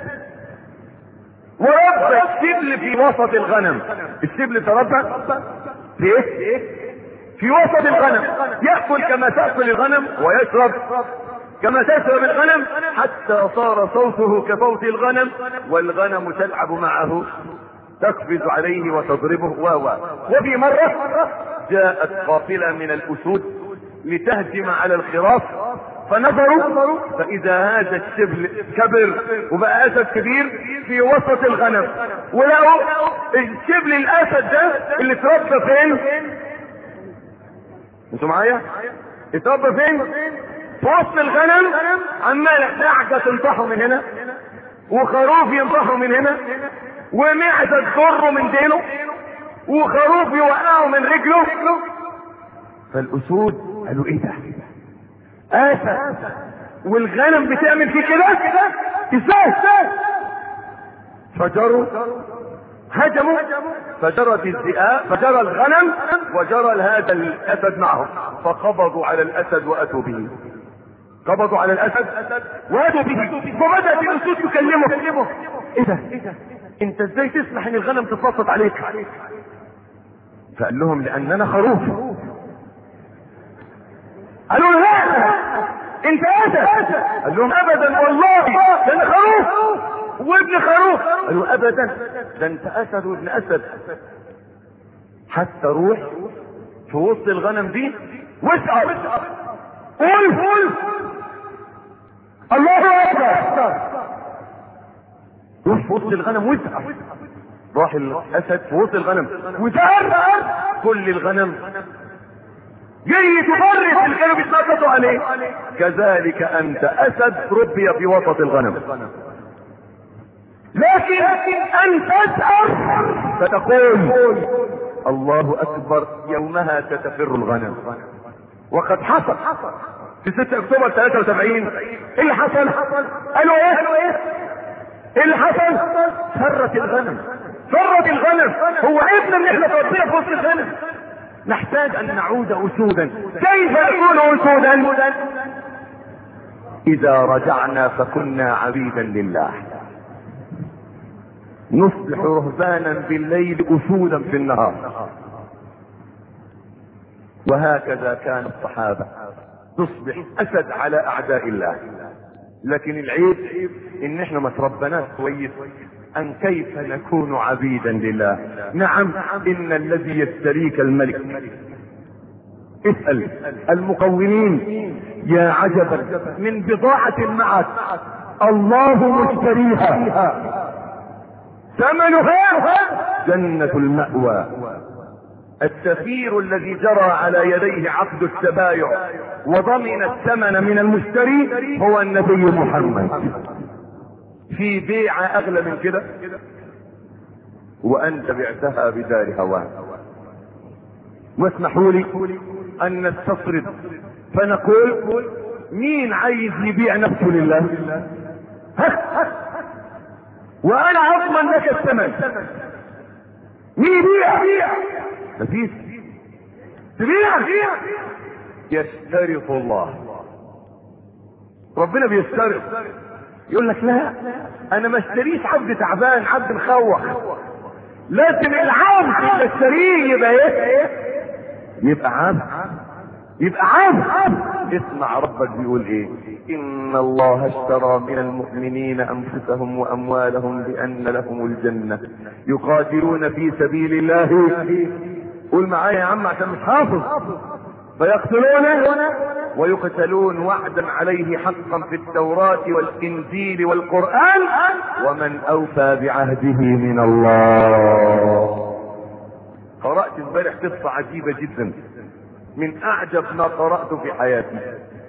Speaker 1: وربى الشبل في وسط الغنم. الشبل تربى في ايه؟ في وسط الغنم يأكل كما تأكل الغنم ويشرب كما تشرب الغنم حتى صار صوته كصوت الغنم والغنم تلعب معه تقفز عليه وتضربه و وفي مرة جاءت قافلة من الأسود لتهجم على الخراف فنظروا فإذا هذا الشبل كبر وبقى أسد كبير في وسط الغنم ولقوا الشبل الأسد ده اللي اتربى فين؟ انتوا معايا؟ اتربى فين؟ في وسط الغنم عمال نعجة تنطحه من هنا وخروف ينطحه من هنا ومعزة تضره من دينه وخروف يوقعه من رجله. فالأسود قالوا ايه ده؟ اسد والغنم بتعمل فيه كده؟ ازاي؟ فجروا هجموا فجرت الذئاب فجرى الغنم وجرى هذا الاسد معهم فقبضوا على الاسد واتوا به. قبضوا على الاسد واتوا به فبدات الاسود تكلمه. ايه ده؟ انت ازاي تسمح ان الغنم تتبسط عليك؟ فقال لهم لاننا خروف. قالوا له لا انت اسد. قال لهم ابدا والله ده انا خروف وابن خروف. قالوا ابدا ده انت اسد وابن اسد. حتى روح في وسط الغنم دي واسأل قول قول الله اكبر. روح في وسط الغنم واسأل. راح الاسد في وسط الغنم وسأل كل الغنم جاي تفرس اللي كانوا بيتنططوا عليه. كذلك انت اسد ربي في وسط الغنم لكن ان تسأل فتقول الله اكبر يومها تتفر الغنم. وقد حصل في ستة اكتوبر ثلاثة وسبعين. ايه اللي حصل؟ قالوا ايه؟ ايه اللي حصل؟ فرت الغنم فرت الغنم. هو ابن ان احنا تربينا في وسط الغنم. نحتاج ان نعود اسودا. كيف نكون اسودا؟ اذا رجعنا فكنا عبيدا لله نصبح رهبانا بالليل اسودا في النهار. وهكذا كان الصحابة تصبح اسد على اعداء الله. لكن العيب ان احنا ما تربناش كويس ان كيف نكون عبيدا لله. نعم ان الذي يستريك الملك. اسأل المقومين يا عجبا من بضاعة معك الله مشتريها ثمنها جنة المأوى. السفير الذي جرى على يديه عقد التبايع وضمن الثمن من المشتري هو النبي محمد. في بيعة اغلى من كده؟ وانت بعتها بدار هواه. واسمحوا لي ان نستصرد فنقول مين عايز يبيع نفسه لله؟ ها وانا اضمن لك الثمن. مين يبيع؟ مفيش. تبيع يشترط الله. ربنا بيشترط يقول لك لا انا ما اشتريش عبد تعبان عبد مخوخ. لازم العبد اللي اشتريه يبقى ايه؟ يبقى عبد. يبقى عبد اسمع ربك بيقول ايه. ان الله اشترى من المؤمنين انفسهم واموالهم بان لهم الجنة يقاتلون في سبيل الله. قول معايا يا عم عشان مش حافظ. فيقتلون ويقتلون وعدا عليه حقا في التوراة والانجيل والقرآن ومن اوفى بعهده من الله. قرأت امبارح قصة عجيبة جدا من اعجب ما قرأت في حياتي.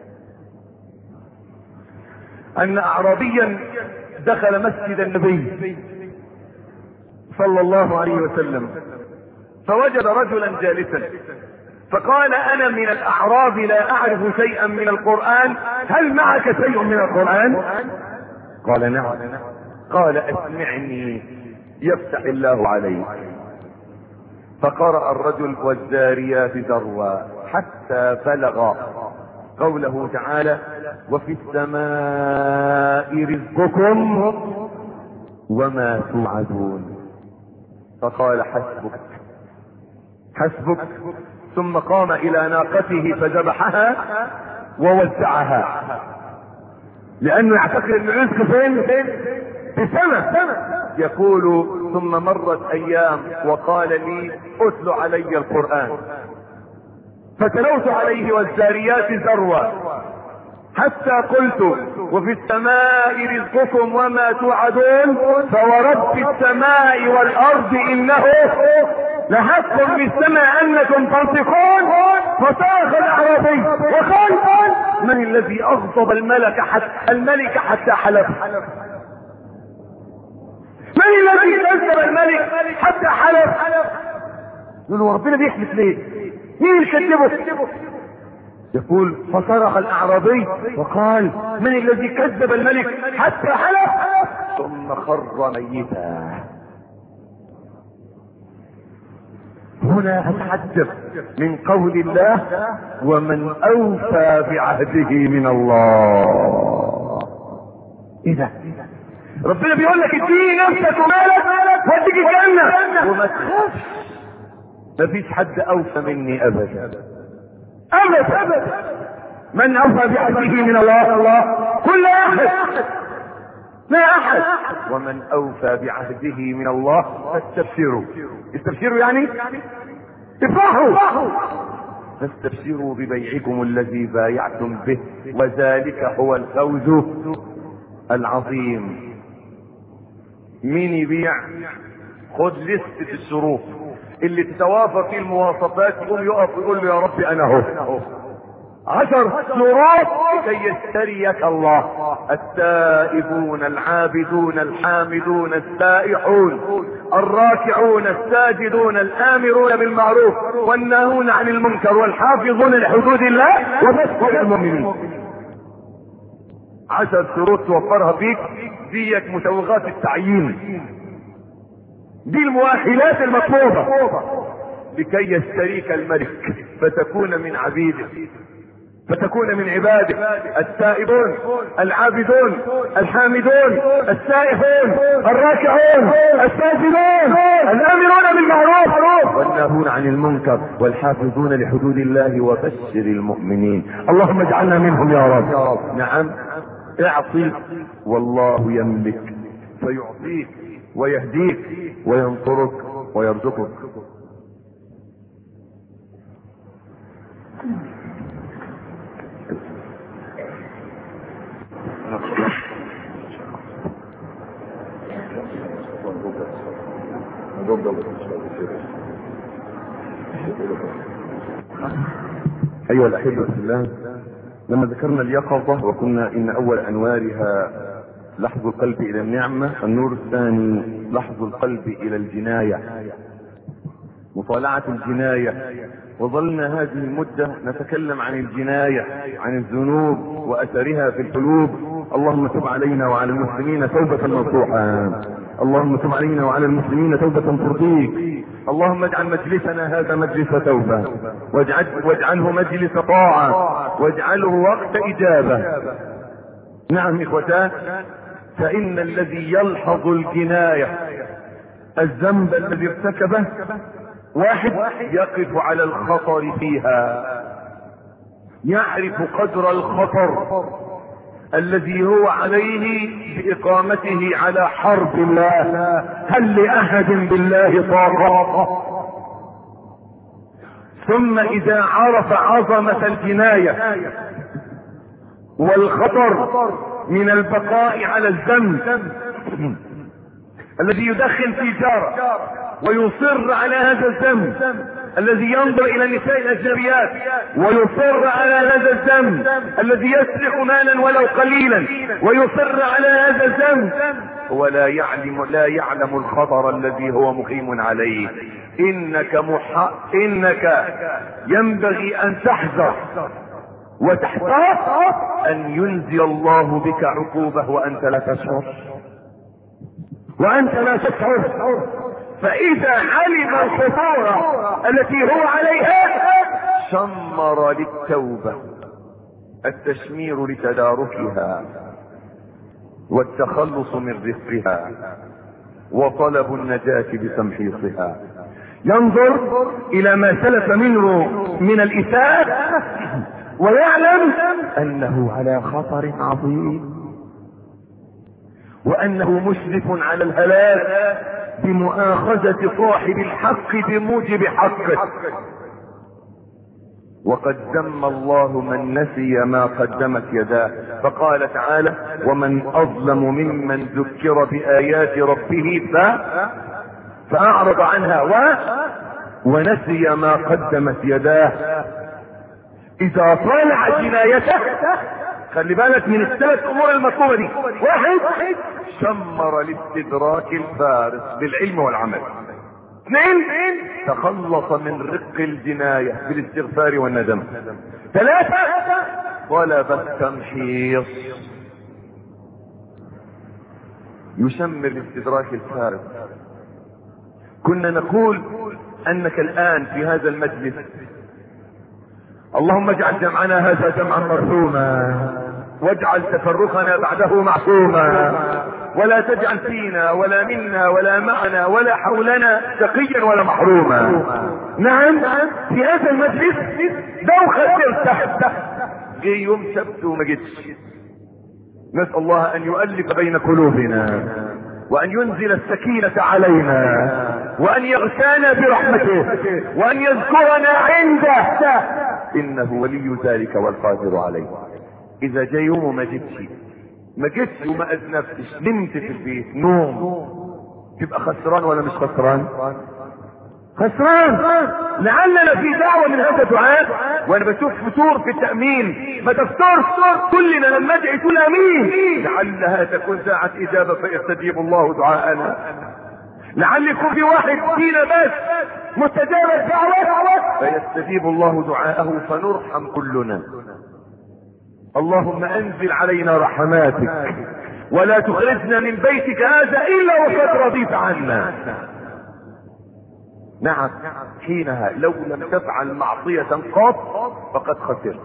Speaker 1: ان اعرابيا دخل مسجد النبي صلى الله عليه وسلم فوجد رجلا جالسا فقال انا من الاعراب لا اعرف شيئا من القرآن، هل معك شيء من القرآن؟ قال نعم. قال اسمعني يفتح الله عليك. فقرأ الرجل والذاريات ذروا حتى بلغ قوله تعالى وفي السماء رزقكم وما توعدون. فقال حسبك حسبك، ثم قام الى ناقته فذبحها ووزعها، لانه يعتقد ان الرزق فين؟ في السماء. يقول ثم مرت ايام وقال لي اتل علي القرآن فتلوت عليه والذاريات ذروا حتى قلت وفي السماء رزقكم وما توعدون فورب السماء والارض انه لحق في السماء انكم تنطقون. فصاخ الاعرابي وقال من الذي اغضب الملك حتى الملك حتى حلف؟ من الذي كذب الملك حتى حلف؟ يقول ربنا بيحلف ليه؟ مين اللي كذبه؟ يقول فصرخ الاعرابي وقال من الذي كذب الملك حتى حلف؟ ثم خر ميتا. هنا اتعجب من قول الله ومن اوفى بعهده من الله. ايه ده؟ ربنا بيقول لك اديني نفسك ومالك واديك الجنة وما تخافش. مفيش حد اوفى مني ابدا ابدا. من اوفى بعهده من الله؟ الله كل احد لا احد. ومن اوفى بعهده من الله فاستبشروا. استبشروا يعني افرحوا. فاستبشروا ببيعكم الذي بايعتم به وذلك هو الفوز العظيم. مين يبيع؟ خد لستة الشروط اللي تتوافق فيه المواصفات، يقوم يقف ويقول له يا رب انا اهو عشر شروط كي يشتريك الله. التائبون العابدون الحامدون السائحون الراكعون الساجدون الامرون بالمعروف والناهون عن المنكر والحافظون لحدود الله وبشر المؤمنين. عشر شروط توفرها فيك ديك مسوغات التعيين، دي المؤهلات المطلوبة لكي يشتريك الملك فتكون من عبيده فتكون من عباده. التائبون العابدون الحامدون السائحون الراكعون الساجدون الامرون بالمعروف والناهون عن المنكر والحافظون لحدود الله وبشر المؤمنين. اللهم اجعلنا منهم يا رب. نعم اعطي والله يملك فيعطيك ويهديك وينصرك ويرزقك. ايها الاحبه في الله، لما ذكرنا اليقظه وقلنا ان اول انوارها لحظ القلب الى النعمه، النور الثاني لحظ القلب الى الجنايه، مطالعه الجنايه. وظلنا هذه المده نتكلم عن الجنايه، عن الذنوب واثرها في القلوب. اللهم تب علينا وعلى المسلمين توبه نصوحا. اللهم تب علينا وعلى المسلمين توبه ترضيك. اللهم اجعل مجلسنا هذا مجلس توبه، واجعل واجعله مجلس طاعه، واجعله وقت اجابه. نعم اخوتان، فان الذي يلحظ الجنايه الذنب الذي ارتكبه واحد يقف على الخطر فيها، يعرف قدر الخطر الذي هو عليه بإقامته على حرب الله. هل لأحد بالله طاقة؟ ثم إذا عرف عظمة الجناية والخطر من البقاء على الذنب الذي يدخن سيجارة ويصر على هذا الذنب، الذي ينظر الى النساء الاجنبيات ويصر على هذا الذنب، الذي يسرق مالا ولو قليلا ويصر على هذا الذنب، ولا يعلم لا يعلم الخطر الذي هو مقيم عليه. انك مح... انك ينبغي ان تحذر وتحتاط ان ينزل الله بك عقوبه وانت لا تشعر وانت لا تشعر فاذا علم الخطورة التي هو عليها شمر للتوبة، التشمير لتداركها والتخلص من رفقها وطلب النجاة بتمحيصها. ينظر الى ما سلف منه من الاساءة ويعلم انه على خطر عظيم وانه مشرف على الهلاك بمؤاخذة صاحب الحق بموجب حقه. وقد ذم الله من نسي ما قدمت يداه، فقال تعالى: ومن اظلم ممن ذكر بآيات ربه ف... فاعرض عنها و... ونسي ما قدمت يداه. اذا طالع جنايته، خلي بالك من الثلاث امور المطلوبه دي: واحد، شمر الاستدراك الفارس بالعلم والعمل. اثنين، تخلص من رق الجناية بالاستغفار والندم. ثلاثة، طلب التمحيص. يشمر الاستدراك الفارس. كنا نقول انك الان في هذا المجلس اللهم اجعل جمعنا هذا جمعا مرحوما واجعل تفرقنا بعده معصوما ولا تجعل فينا ولا منا ولا معنا ولا حولنا شقيا ولا محروما. نعم، في هذا المجلس دوخة ترتاح. جه يوم سبت وما جتش. نسأل الله ان يؤلف بين قلوبنا وان ينزل السكينة علينا وان يغشانا برحمته وان يذكرنا عنده، انه ولي ذلك والقادر عليه. اذا جاء يوم ما جتش ما جتش وما اذنبتش، نمت في البيت نوم، تبقى خسران ولا مش خسران؟ خسران. لعلنا في دعوة من هذا الدعاء، وانا بشوف فتور في التأمين ما تفترش كلنا لما ادعي تقول امين، لعلها تكون ساعة اجابة فيستجيب الله دعاءنا. لعل يكون في واحد فينا بس مستجاب الدعوة فيستجيب الله دعاءه فنرحم كلنا. اللهم انزل علينا رحماتك ولا تخرجنا من بيتك هذا الا وقد رضيت عنا. نعم، حينها لو لم تفعل معصية قط فقد خسرت،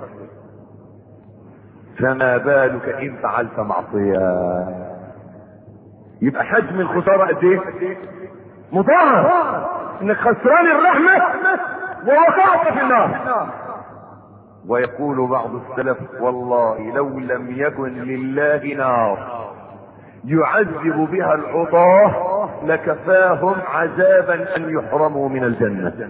Speaker 1: فما بالك ان فعلت معصية؟ يبقى حجم الخسارة قد ايه؟ مضاعف، انك خسران الرحمة ووقعت في النار. ويقول بعض السلف: والله لو لم يكن لله نار يعذب بها العطاة لكفاهم عذابا ان يحرموا من الجنة.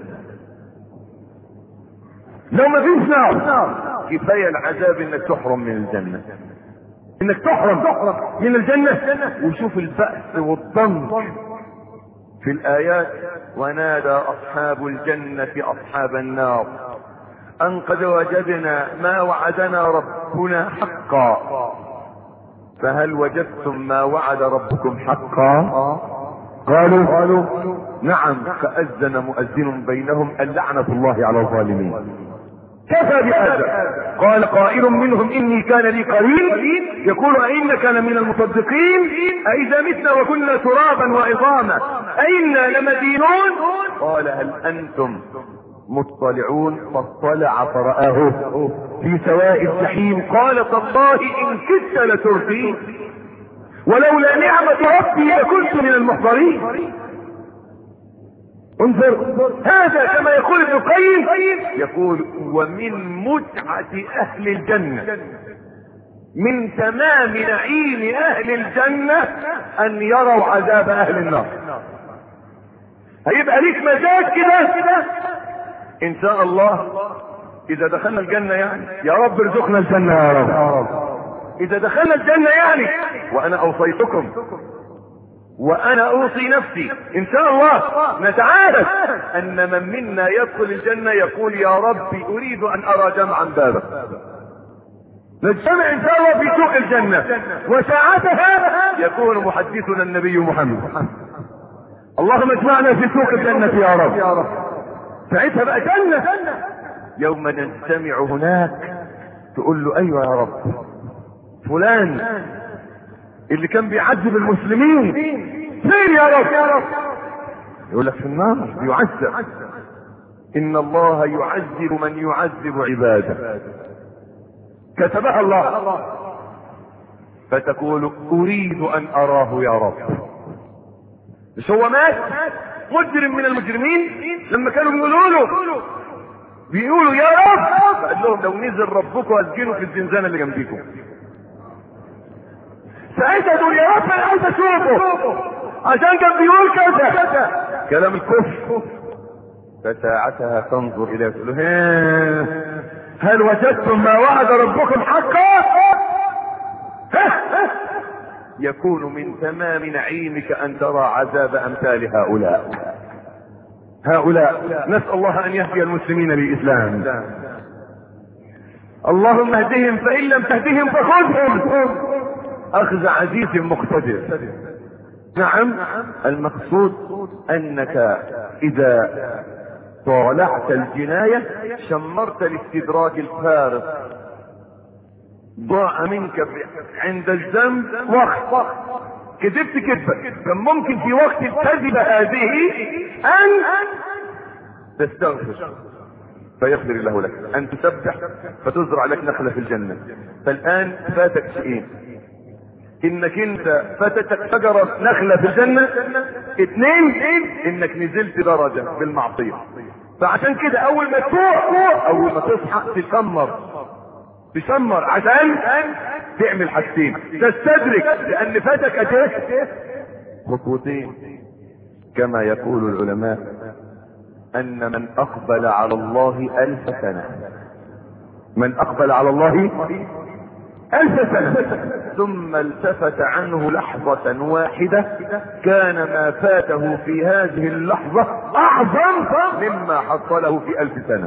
Speaker 1: لو ما فيش نار كفاية العذاب انك تحرم من الجنة، انك تحرم من الجنة. وشوف البأس والضنك في الآيات: ونادى أصحاب الجنة أصحاب النار أن قد وجدنا ما وعدنا ربنا حقا فهل وجدتم ما وعد ربكم حقا؟ قالوا قالوا نعم. فأذن مؤذن بينهم اللعنة الله على الظالمين. كفى بهذا. قال قائل منهم: إني كان لي قرين يقول أئنك لمن المصدقين أئذا متنا وكنا ترابا وعظاما أئنا لمدينون؟ قال: هل أنتم مطلعون؟ فاطلع فرآه في سواء الجحيم قال: تالله إن كدت لتردين ولولا نعمة ربي لكنت من المحضرين. انظر، هذا كما يقول ابن القيم، يقول ومن متعة اهل الجنة، من تمام نعيم اهل الجنة ان يروا عذاب اهل النار. هيبقى ليك مزاج كده ان شاء الله اذا دخلنا الجنة، يعني يا رب ارزقنا الجنة يا رب. اذا دخلنا الجنة يعني، وانا اوصيتكم وانا اوصي نفسي ان شاء الله نتعاهد ان من منا يدخل الجنة يقول يا ربي اريد ان ارى جمعا بابا. نجتمع ان شاء الله في سوق الجنة، وساعتها يكون محدثنا النبي محمد. اللهم اجمعنا في سوق الجنة يا رب. ساعتها بقى جنة. يوم نجتمع هناك تقول له ايوه يا رب، فلان اللي كان بيعذب المسلمين فين يا رب؟ يا رب يقول لك في النار بيعذب. ان الله يعذب من يعذب عباده، كتبها الله. فتقول اريد ان اراه يا رب. مش هو مات مجرم من المجرمين لما كانوا بيقولوا له بيقولوا يا رب، فقال لهم لو نزل ربكم اسجنوا في الزنزانه اللي جنبيكم. ساعتها تقول يا رب انا عايز اشوفه عشان كان بيقول كذا، كلام الكفر. فساعتها تنظر اليه تقول له هل وجدتم ما وعد ربكم حقا؟ يكون من تمام نعيمك ان ترى عذاب امثال هؤلاء. هؤلاء نسأل الله ان يهدي المسلمين للاسلام. اللهم اهدهم، فان لم تهدهم فخذهم اخذ عزيز مقتدر. نعم، المقصود انك اذا طالعت الجناية شمرت الاستدراج الفارغ، ضاع منك عند الذنب وقت، كذبت كذبة كان ممكن في وقت الكذبة هذه ان تستغفر فيغفر الله لك، ان تسبح فتزرع لك نخلة في الجنة. فالان فاتك شيئين، انك انت فاتتك شجرة نخلة في الجنة، اثنين انك نزلت درجة بالمعصية. فعشان كده اول ما تروح اول ما تصحى تشمر تشمر عشان تعمل حاجتين، تستدرك لان فاتك اجيه خطوتين. كما يقول العلماء ان من اقبل على الله الف سنة، من اقبل على الله الف سنة ثم التفت عنه لحظة واحدة كان ما فاته في هذه اللحظة اعظم مما حصله في الف سنة.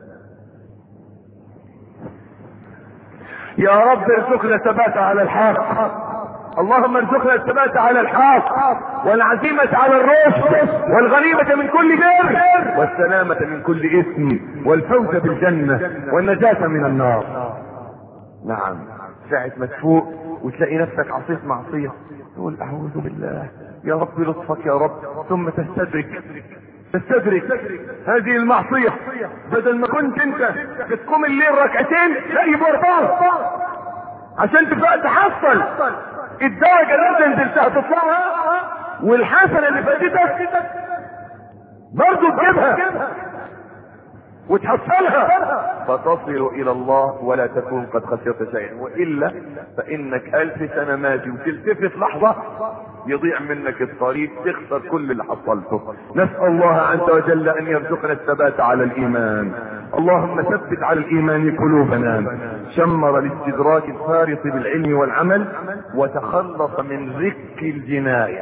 Speaker 1: يا رب ارزقنا الثبات على الحق، اللهم ارزقنا الثبات على الحق والعزيمة على الرشد والغنيمة من كل بر والسلامة من كل اثم والفوز بالجنة والنجاة من النار. نعم، ساعة ما تفوق وتلاقي نفسك عصيت معصية تقول اعوذ بالله يا رب لطفك يا رب، ثم تستدرك تستدرك هذه المعصية بدل ما كنت انت بتقوم الليل ركعتين لا يبقى اربعة عشان تبقى تحصل الدرجة اللي انت نزلتها تطلعها، والحسنة اللي فاتتك برضو تجيبها وتحصلها فتصل الى الله ولا تكون قد خسرت شيئا، والا فانك الف سنة ماشي وتلتفت لحظة يضيع منك الطريق تخسر كل اللي حصلته. نسأل الله عز وجل ان يرزقنا الثبات على الايمان. اللهم ثبت على الايمان قلوبنا. شمر الاستدراك الفارط بالعلم والعمل وتخلص من رك الجناية.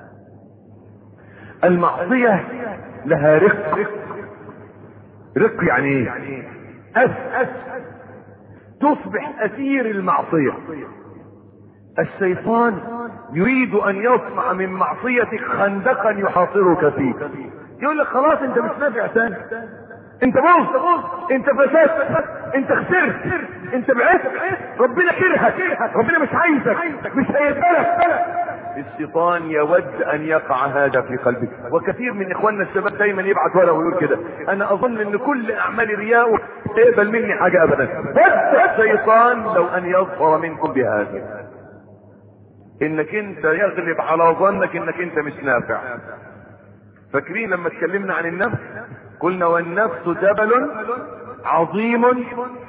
Speaker 1: المعصية لها رق. رق يعني ايه؟ أس أس تصبح اسير المعصية. الشيطان يريد ان يصنع من معصيتك خندقا يحاصرك فيه، يقول لك خلاص انت مش نافع تاني، انت بوظ، انت فسدت، انت خسرت، انت بعت، ربنا كرهك، ربنا مش عايزك، مش هيقبلك. الشيطان يود ان يقع هذا في قلبك، وكثير من اخواننا الشباب دايما يبعث ولا ويقول كده انا اظن ان كل اعمال رياء يقبل مني حاجة ابدا. ود الشيطان لو ان يظهر منكم بهذا، انك انت يغلب على ظنك انك انت مش نافع، فاكرين لما اتكلمنا عن النفس قلنا والنفس جبل عظيم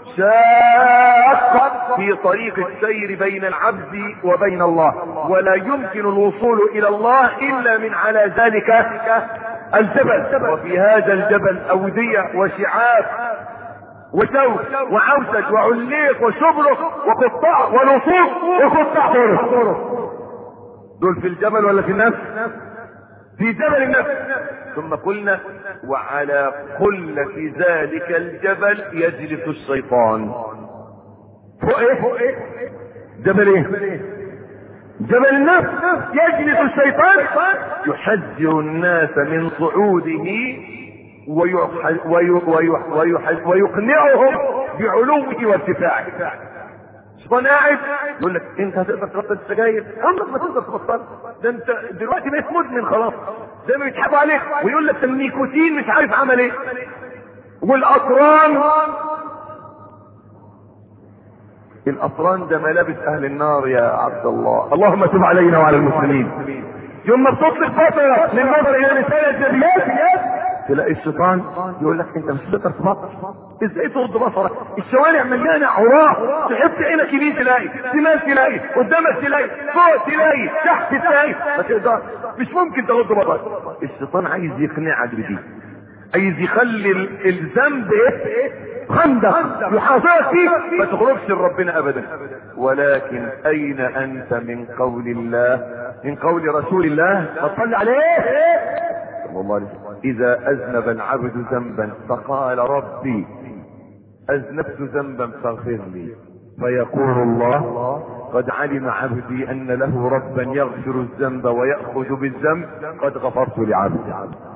Speaker 1: شاق في طريق السير بين العبد وبين الله، ولا يمكن الوصول الى الله الا من على ذلك الجبل. وفي هذا الجبل اودية وشعاب وشوك وعوسج وعليق وشبرق وقطاع ولصوص وقطاع طرق. دول في الجبل ولا في النفس؟ في جبل النفس. ثم قلنا وعلى قلة ذلك الجبل يجلس الشيطان. فوق ايه؟ جبل ايه؟ جبل النفس. يجلس الشيطان يحذر الناس من صعوده ويقنعهم بعلوه وارتفاعه. الشيطان قاعد يقول لك انت هتقدر تبطل السجاير؟ عمرك ما تقدر تبطل، ده انت دلوقتي بقيت مدمن خلاص، زي ما بيضحكوا عليك ويقول لك النيكوتين مش عارف عمل ايه، والاطران. الاطران ده ملابس اهل النار يا عبد الله، اللهم تب علينا وعلى المسلمين. يوم ما بتطلق فتره من نظر الى نساء الاجنبيات تلاقي الشيطان يقول لك انت مش هتقدر تبطل، ازاي تغض بصرك؟ الشوارع مليانه عراة، تحط عينك يمين تلاقي، شمال تلاقي، قدامك تلاقي، فوق تلاقي، تحت تلاقي، ما تقدر، مش ممكن تغض بصرك. الشيطان عايز يقنعك بدي، عايز يخلي الذنب ايه؟ خندق يحاصرك فيه ما تخرجش لربنا ابدا. ولكن اين انت من قول الله، من قول رسول الله صلى عليه صلى الله عليه وسلم اذا اذنب العبد ذنبا فقال ربي اذنبت ذنبا فاغفر لي، فيقول الله قد علم عبدي ان له ربا يغفر الذنب ويأخذ بالذنب قد غفرت لعبدي،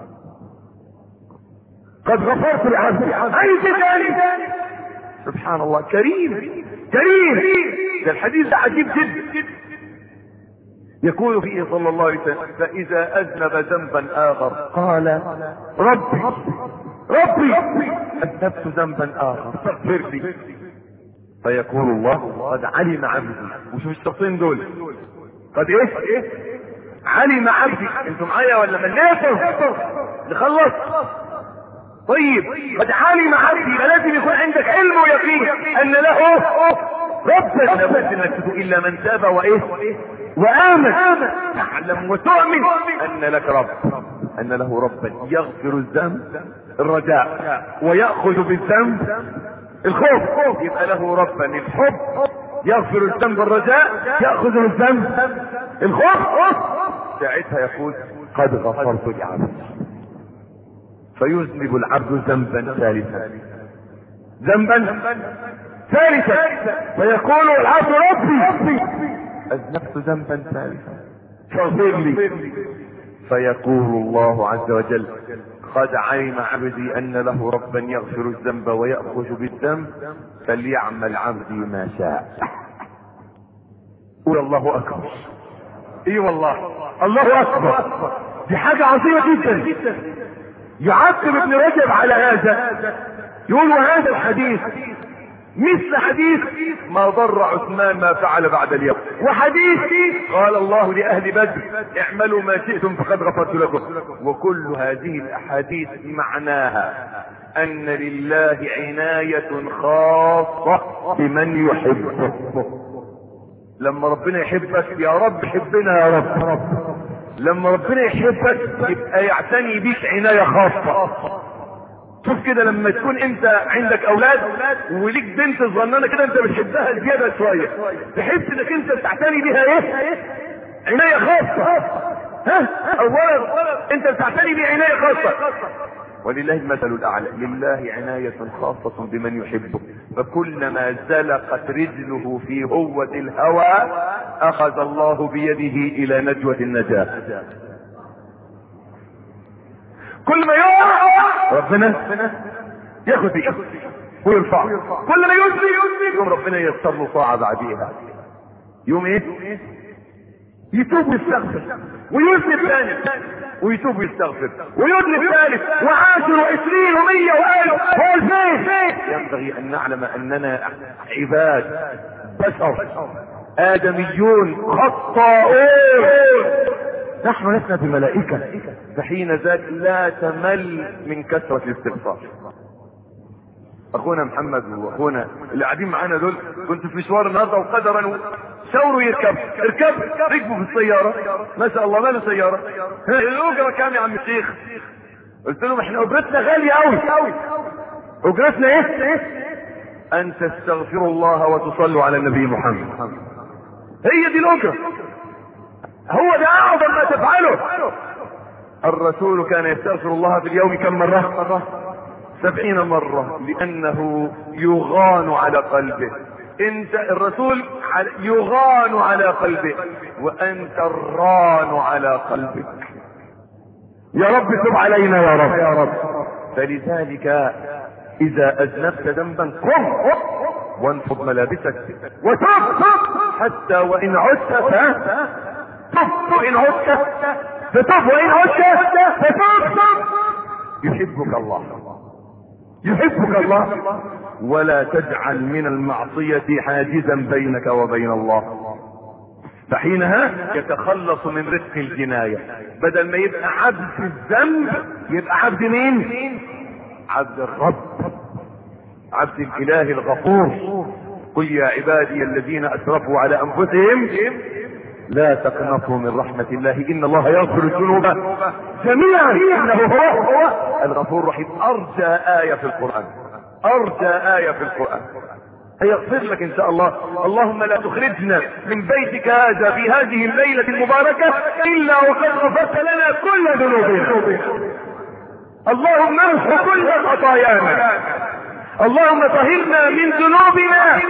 Speaker 1: قد غفرت لعبدي. عايز ثاني؟ سبحان الله، كريم كريم. ده الحديث ده عجيب جدا. يقول فيه صلى الله عليه وسلم فاذا اذنب ذنبا اخر قال ربي ربي اذنبت ذنبا اخر فاغفر لي، فيقول الله قد علم عبدي. وشوف الشخصين دول قد ايه؟ علم عبدي. انتم معايا ولا مليتوا؟ نخلص. طيب قد علم عبدي، لازم يكون عندك علم ويقين ان له رب. لابد انك تقول الا من تاب وايه وامن، تعلم وتؤمن ان لك رب، ان له ربا يغفر الذنب الرجاء ويأخذ بالذنب الخوف. يبقى له ربا الحب يغفر الذنب الرجاء يأخذ بالذنب الخوف. ساعتها يقول قد غفرت لعبدي. فيذنب العبد ذنبا ثالثا ذنبا ثالثا فيقول العبد ربي اذنبت ذنبا ثالثا فاغفر لي، فيقول الله عز وجل قد علم عبدي ان له ربا يغفر الذنب ويأخذ بالذنب فليعمل عبدي ما شاء. قول الله اكبر. اي والله الله اكبر، دي حاجة عظيمة جدا. يعقب ابن رجب على هذا يقول وهذا الحديث مثل حديث ما ضر عثمان ما فعل بعد اليوم، وحديث قال الله لأهل بدر اعملوا ما شئتم فقد غفرت لكم. وكل هذه الأحاديث معناها أن لله عناية خاصة بمن يحبه. لما ربنا يحبك يا رب حبنا يا رب، لما ربنا يحبك يبقى يعتني بيك عناية خاصة. شوف كده لما تكون انت عندك اولاد وليك بنت صغننه كده انت بتحبها زياده شويه، تحس انك انت بتعتني بيها ايه؟ عنايه خاصه. ها؟ اولا انت بتعتني بيها عنايه خاصه. ولله المثل الاعلى، لله عنايه خاصه بمن يحبه، فكلما زلقت رجله في هوة الهوى اخذ الله بيده الى نجوة النجاة. كل ما يقع ربنا ياخذ بيه ويرفعه، كل ما يسلم يوم ربنا ييسر له طاعه بعديها. يوم ايه؟ يتوب ويستغفر ويذنب ثاني ويتوب ويستغفر ويذنب ثالث وعاشر وعشرين ومية والف والفين. ينبغي ان نعلم اننا عباد بشر آدميون خطاؤون، نحن لسنا بملائكة. فحين ذاك لا تمل من كثرة الاستغفار. اخونا محمد واخونا اللي قاعدين معانا دول، كنت في مشوار النهارده وقدرا شاوروا يركب اركب ركبوا في السياره، ما شاء الله ماله سياره، الاجره كام يا عم الشيخ؟ قلت لهم احنا اجرتنا غاليه قوي. اجرتنا ايه؟ ان تستغفروا الله وتصلوا على النبي محمد. هي دي الاجره، هو ده اعظم ما تفعله. الرسول كان يستغفر الله في اليوم كم مره؟ سبعين مرة، لأنه يغان على قلبه. انت الرسول يغان على قلبه، وأنت الران على قلبك. يا رب تب علينا يا رب يا رب. فلذلك إذا أذنبت ذنبا قم وانفض ملابسك وتب، حتى وإن عدت فتب، وإن عدت فتب، وإن عدت فتب. يحبك الله، يحبك الله. ولا تجعل من المعصية حاجزا بينك وبين الله. فحينها يتخلص من رزق الجناية، بدل ما يبقى عبد في الذنب يبقى عبد مين؟ عبد الرب، عبد الاله الغفور. قل يا عبادي الذين اسرفوا على انفسهم لا تقنطوا من رحمة الله إن الله يغفر الذنوب جميعا إنه هو الغفور الرحيم. أرجى آية في القرآن، أرجى آية في القرآن هيغفر لك إن شاء الله. اللهم لا تخرجنا من بيتك هذا في هذه الليلة المباركة إلا وقد غفرت لنا كل ذنوبنا. اللهم امحو كل خطايانا، اللهم طهرنا من ذنوبنا.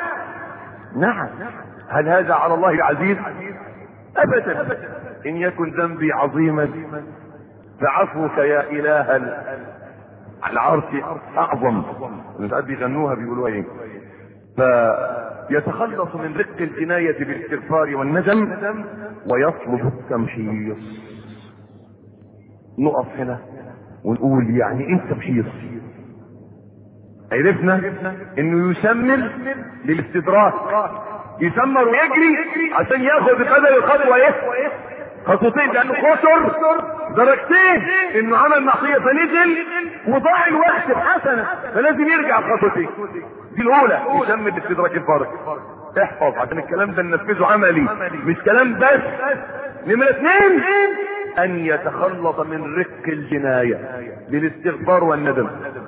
Speaker 1: نعم، هل هذا على الله عزيز؟ ابدا. ان يكن ذنبي عظيما فعفوك يا اله العرش اعظم. ساعات بيغنوها بيقولوا ايه؟ فيتخلص من رق الجناية بالاستغفار والندم ويطلب التمحيص. نقف هنا ونقول يعني ايه التمحيص؟ عرفنا انه يسمر للاستدراك، يسمر ويجري عشان ياخد بقدر الخطوه ايه؟ خطوتين، لانه خسر درجتين، انه عمل معصيه فنزل وضاع الوقت بحسنه، فلازم يرجع الخطوتين. دي الاولى، يسمر باستدراك الفرق. احفظ عشان الكلام ده ننفذه عملي مش كلام بس. نمرة اثنين، ان يتخلص من رق الجنايه بالاستغفار والندم.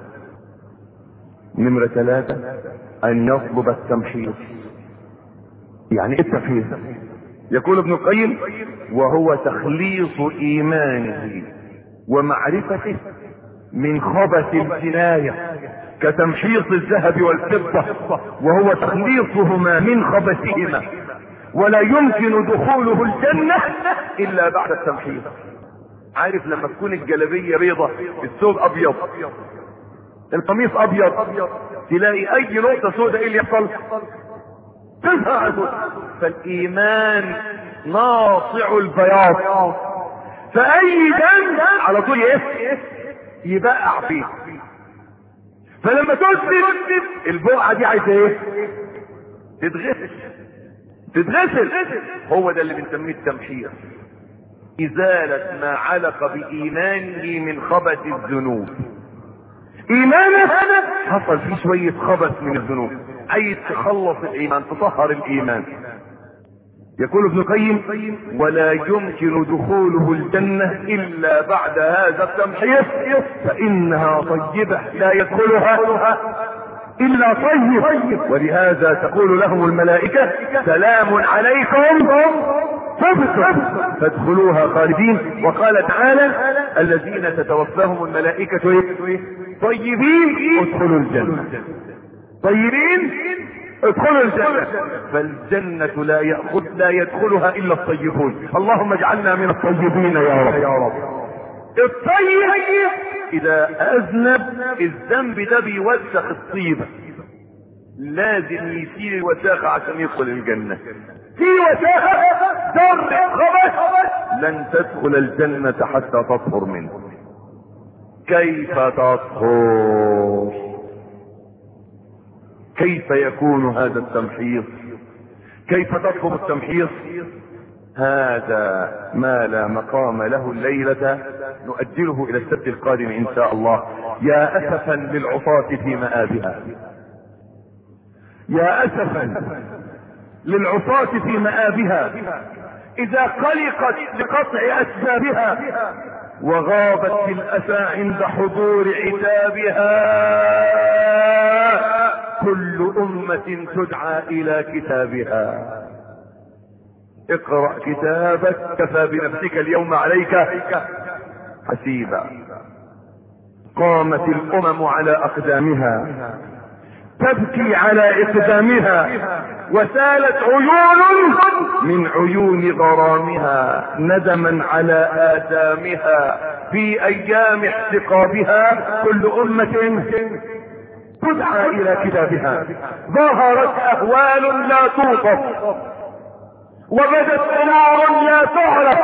Speaker 1: نمرة ثلاثة، ان يطلب التمحيص. يعني ايه التمحيص؟ يقول ابن القيم وهو تخليص ايمانه ومعرفته من خبث الجناية كتمحيص الذهب والفضة، وهو تخليصهما من خبثهما، ولا يمكن دخوله الجنة الا بعد التمحيص. عارف لما تكون الجلابية بيضة، الثوب ابيض، القميص ابيض، تلاقي اي نقطة سوداء ايه اللي يحصل؟ تظهر. فالايمان ناصع البياض، فاي دم على طول ايه؟ يبقع فيه. فلما تثبت البقعة دي عايزة ايه؟ تتغسل، تتغسل. هو ده اللي بنسميه التمحيص، ازالة ما علق بايمانه من خبث الذنوب. ايمانك حصل فيه شوية خبث من الذنوب، عايز تخلص الايمان، تطهر الايمان. يقول ابن القيم ولا يمكن دخوله الجنة الا بعد هذا التمحيص، فانها طيبة لا يدخلها الا طيب. ولهذا تقول لهم الملائكة سلام عليكم فادخلوها خالدين. وقال تعالى الذين تتوفاهم الملائكة طيبين ادخلوا الجنة، طيبين ادخلوا الجنة. فالجنة لا يأخذ لا يدخلها الا الطيبون. اللهم اجعلنا من الطيبين يا رب يا رب. الطيب اذا اذنب الذنب ده بيوسخ الطيبة، لازم يشيل الوساخة عشان يدخل الجنة. في وساخة ذر خبث لن تدخل الجنة حتى تطهر منه. كيف تطهر؟ كيف يكون هذا التمحيص؟ كيف تطلب التمحيص؟ هذا ما لا مقام له الليلة نؤجله الى السبت القادم ان شاء الله. يا اسفا للعصاة في مآبها، يا اسفا للعصاة في مآبها اذا قلقت لقطع اسبابها وغابت في الاسى عند حضور عتابها. كل امة تدعى الى كتابها. اقرأ كتابك كفى بنفسك اليوم عليك حسيبا. قامت الامم على اقدامها تبكي على اقدامها وسالت عيون من عيون غرامها ندما على آثامها في ايام احتقابها. كل امة تدعى الى كتابها. ظهرت اهوال لا توصف وبدت امور لا تعرف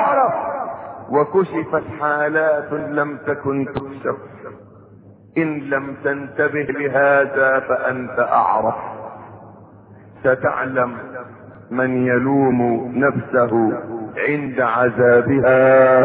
Speaker 1: وكشفت حالات لم تكن تكشف. ان لم تنتبه لهذا فانت اعرف. ستعلم من يلوم نفسه عند عذابها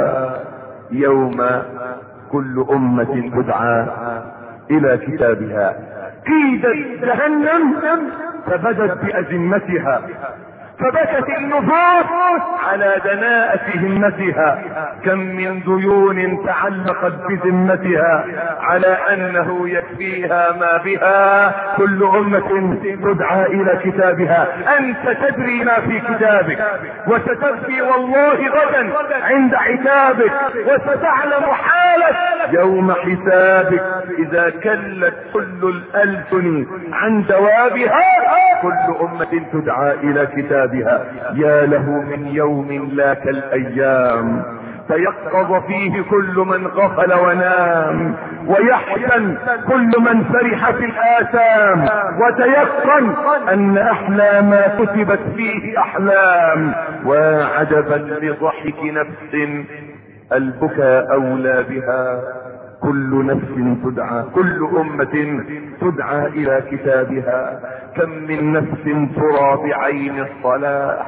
Speaker 1: يوم كل امة تدعى الى كتابها. كيدت جهنم فبدت بأزمتها فبكت النفوس على دناءة همتها. كم من ديون تعلقت بذمتها على انه يكفيها ما بها. كل امة تدعى الى كتابها. انت تدري ما في كتابك وستبكي والله غدا عند عتابك وستعلم حالك يوم حسابك اذا كلت كل الالسن عن دوابها. كل امة تدعى الى كتابها. يا له من يوم لا كالايام تيقظ فيه كل من غفل ونام ويحزن كل من فرح في الآثام وتيقن ان احلى ما كتبت فيه احلام. وعجبا لضحك نفس البكاء اولى بها. كل نفس تدعى كل امة تدعى الى كتابها. كم من نفس ترى بعين الصلاح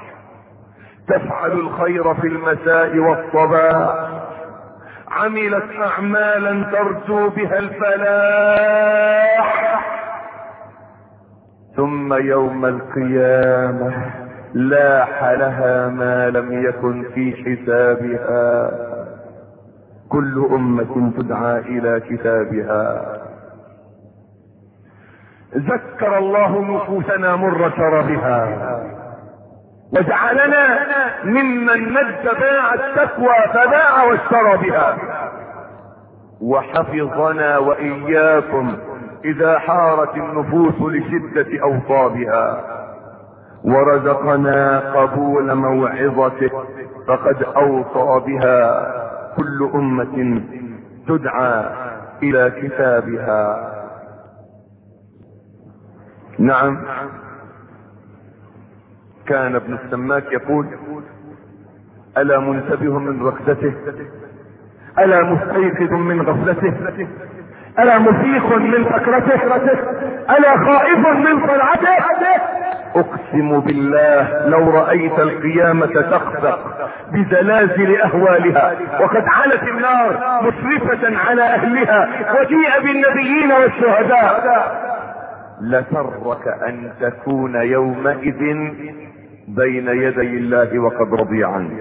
Speaker 1: تفعل الخير في المساء والصباح عملت اعمالا ترجو بها الفلاح ثم يوم القيامة لاح لها ما لم يكن في حسابها. كل امة تدعى الى كتابها. ذكر الله نفوسنا مر شرابها وجعلنا ممن مد باع التقوى فباع واشترى بها. وحفظنا واياكم اذا حارت النفوس لشدة اوصابها. ورزقنا قبول موعظته فقد اوصى بها. كل امة تدعى الى كتابها. نعم، كان ابن السماك يقول: الا منتبه من ركزته، الا مستيقظ من غفلته، الا مفيق من سكرته، الا خائف من طلعته. اقسم بالله لو رأيت القيامة تخفق بزلازل اهوالها وقد علت النار مشرفة على اهلها وجيء بالنبيين والشهداء لسرك ان تكون يومئذ بين يدي الله وقد رضي عنك.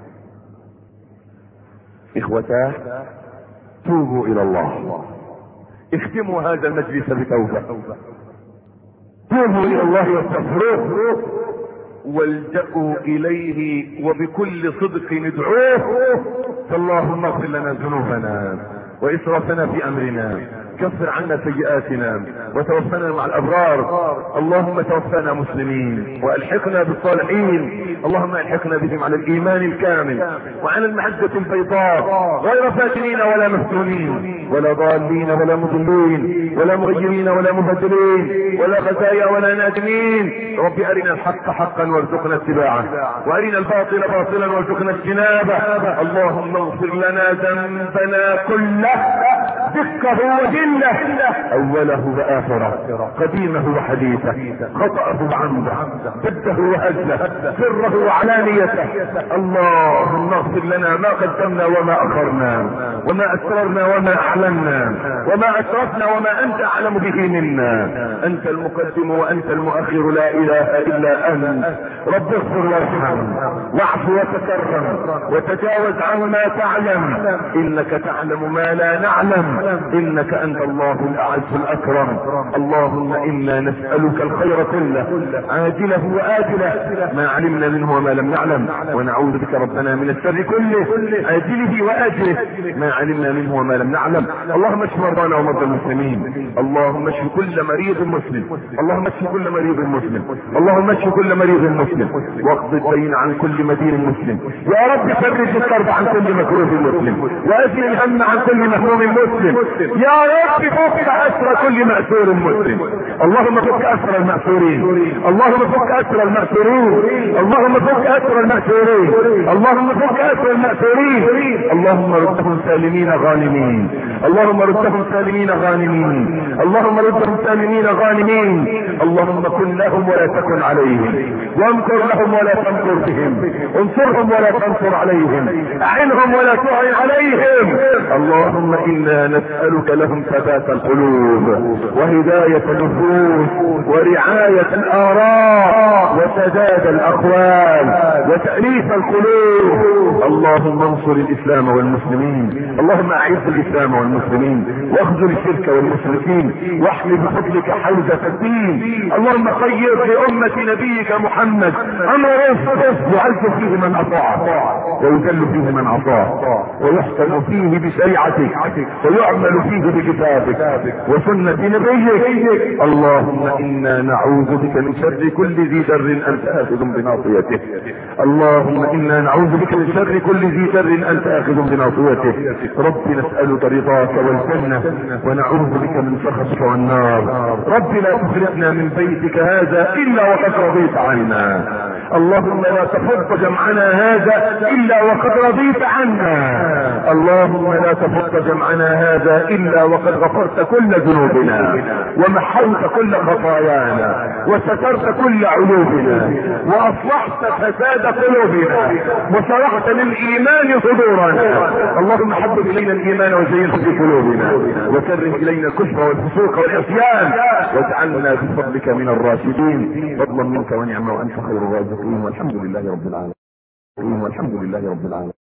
Speaker 1: اخوتاه، توبوا الى الله. اختموا هذا المجلس بتوبة. توبوا الى الله واستغفروه والجأوا اليه وبكل صدق ندعوه. فاللهم اغفر لنا ذنوبنا واسرافنا في امرنا، كفر عنا سيئاتنا وتوفنا مع الابرار. اللهم توفنا مسلمين والحقنا بالصالحين. اللهم الحقنا بهم على الايمان الكامل وعلى المحجة البيضاء غير فاتنين ولا مفتونين ولا ضالين ولا مضلين ولا مغيرين ولا مبدلين ولا خزايا ولا نادمين. رب ارنا الحق حقا وارزقنا اتباعه وارنا الباطل باطلا وارزقنا اجتنابه. اللهم اغفر لنا ذنبنا كله دقه وجله، اوله واخره، قديمه وحديثه، خطأه وعمده، جده وهزله، سره وعلانيته. اللهم اغفر لنا ما قدمنا وما اخرنا، وما اسررنا وما اعلنا، وما اسرفنا وما انت اعلم به منا. انت المقدم وانت المؤخر، لا اله الا انت. رب اغفر وارحم واعف وتكرم وتجاوز عما تعلم، انك تعلم ما لا نعلم، انك انت الله الاعز الاكرم. اللهم انا نسألك الخير كله عاجله واجله، ما علمنا منه وما لم نعلم، ونعوذ بك ربنا من الشر كله عاجله واجله، ما علمنا منه وما لم نعلم. اللهم اشف مرضانا ومرضى المسلمين، اللهم اشف كل مريض مسلم، اللهم اشف كل مريض مسلم، اللهم اشف كل مريض مسلم، واقض الدين عن كل مدين مسلم. يا رب فرج الكرب عن كل مكروه مسلم، وازل الهم عن كل مهموم مسلم. يا رب فك اسر كل مأسور مسلم. اللهم فك اسر المأسورين، اللهم فك اسر المأسورين، اللهم فك اسر المأسورين، اللهم فك اسر المأسورين. اللهم ردهم سالمين غانمين، اللهم ردهم سالمين غانمين، اللهم ردهم سالمين غانمين. اللهم كن لهم ولا تكن عليهم، وامكر لهم ولا تمكر بهم، انصرهم ولا تنصر عليهم، اعنهم ولا تعن عليهم. اللهم انا نسألك لهم ثبات القلوب وهداية النفوس ورعاية الاراء وسداد الاقوال وتأليف القلوب. اللهم انصر الاسلام والمسلمين، اللهم اعز الاسلام والمسلمين واخذل الشرك والمشركين، واحمي بفضلك حوزة الدين. اللهم خير لأمة نبيك محمد امر رزق، يعز فيه من اطاعك ويذل فيه من عصاك، ويحكم فيه بشريعتك ويعمل فيه بكتابك وسنة نبيك. اللهم انا نعوذ بك من شر كل ذي شر انت اخذ بناصيته، اللهم انا نعوذ بك من شر كل ذي شر انت اخذ بناصيته. رب نسألك رضاك والجنة ونعوذ بك من سخطك والنار. رب لا تخرجنا من بيتك هذا الا وقد رضيت عنا، اللهم لا تفض جمعنا هذا الا وقد رضيت عنا، اللهم لا تفض جمعنا هذا الا وقد غفرت كل ذنوبنا ومحوت كل خطايانا وسترت كل عيوبنا واصلحت فساد قلوبنا وشرحت للايمان صدورنا. اللهم حبب الينا الايمان وزينه في قلوبنا وكره الينا الكفر والفسوق والعصيان واجعلنا بفضلك من الراشدين، فضلا منك ونعمه وانت خير الرازقين. والحمد لله رب العالمين، والحمد لله رب العالمين.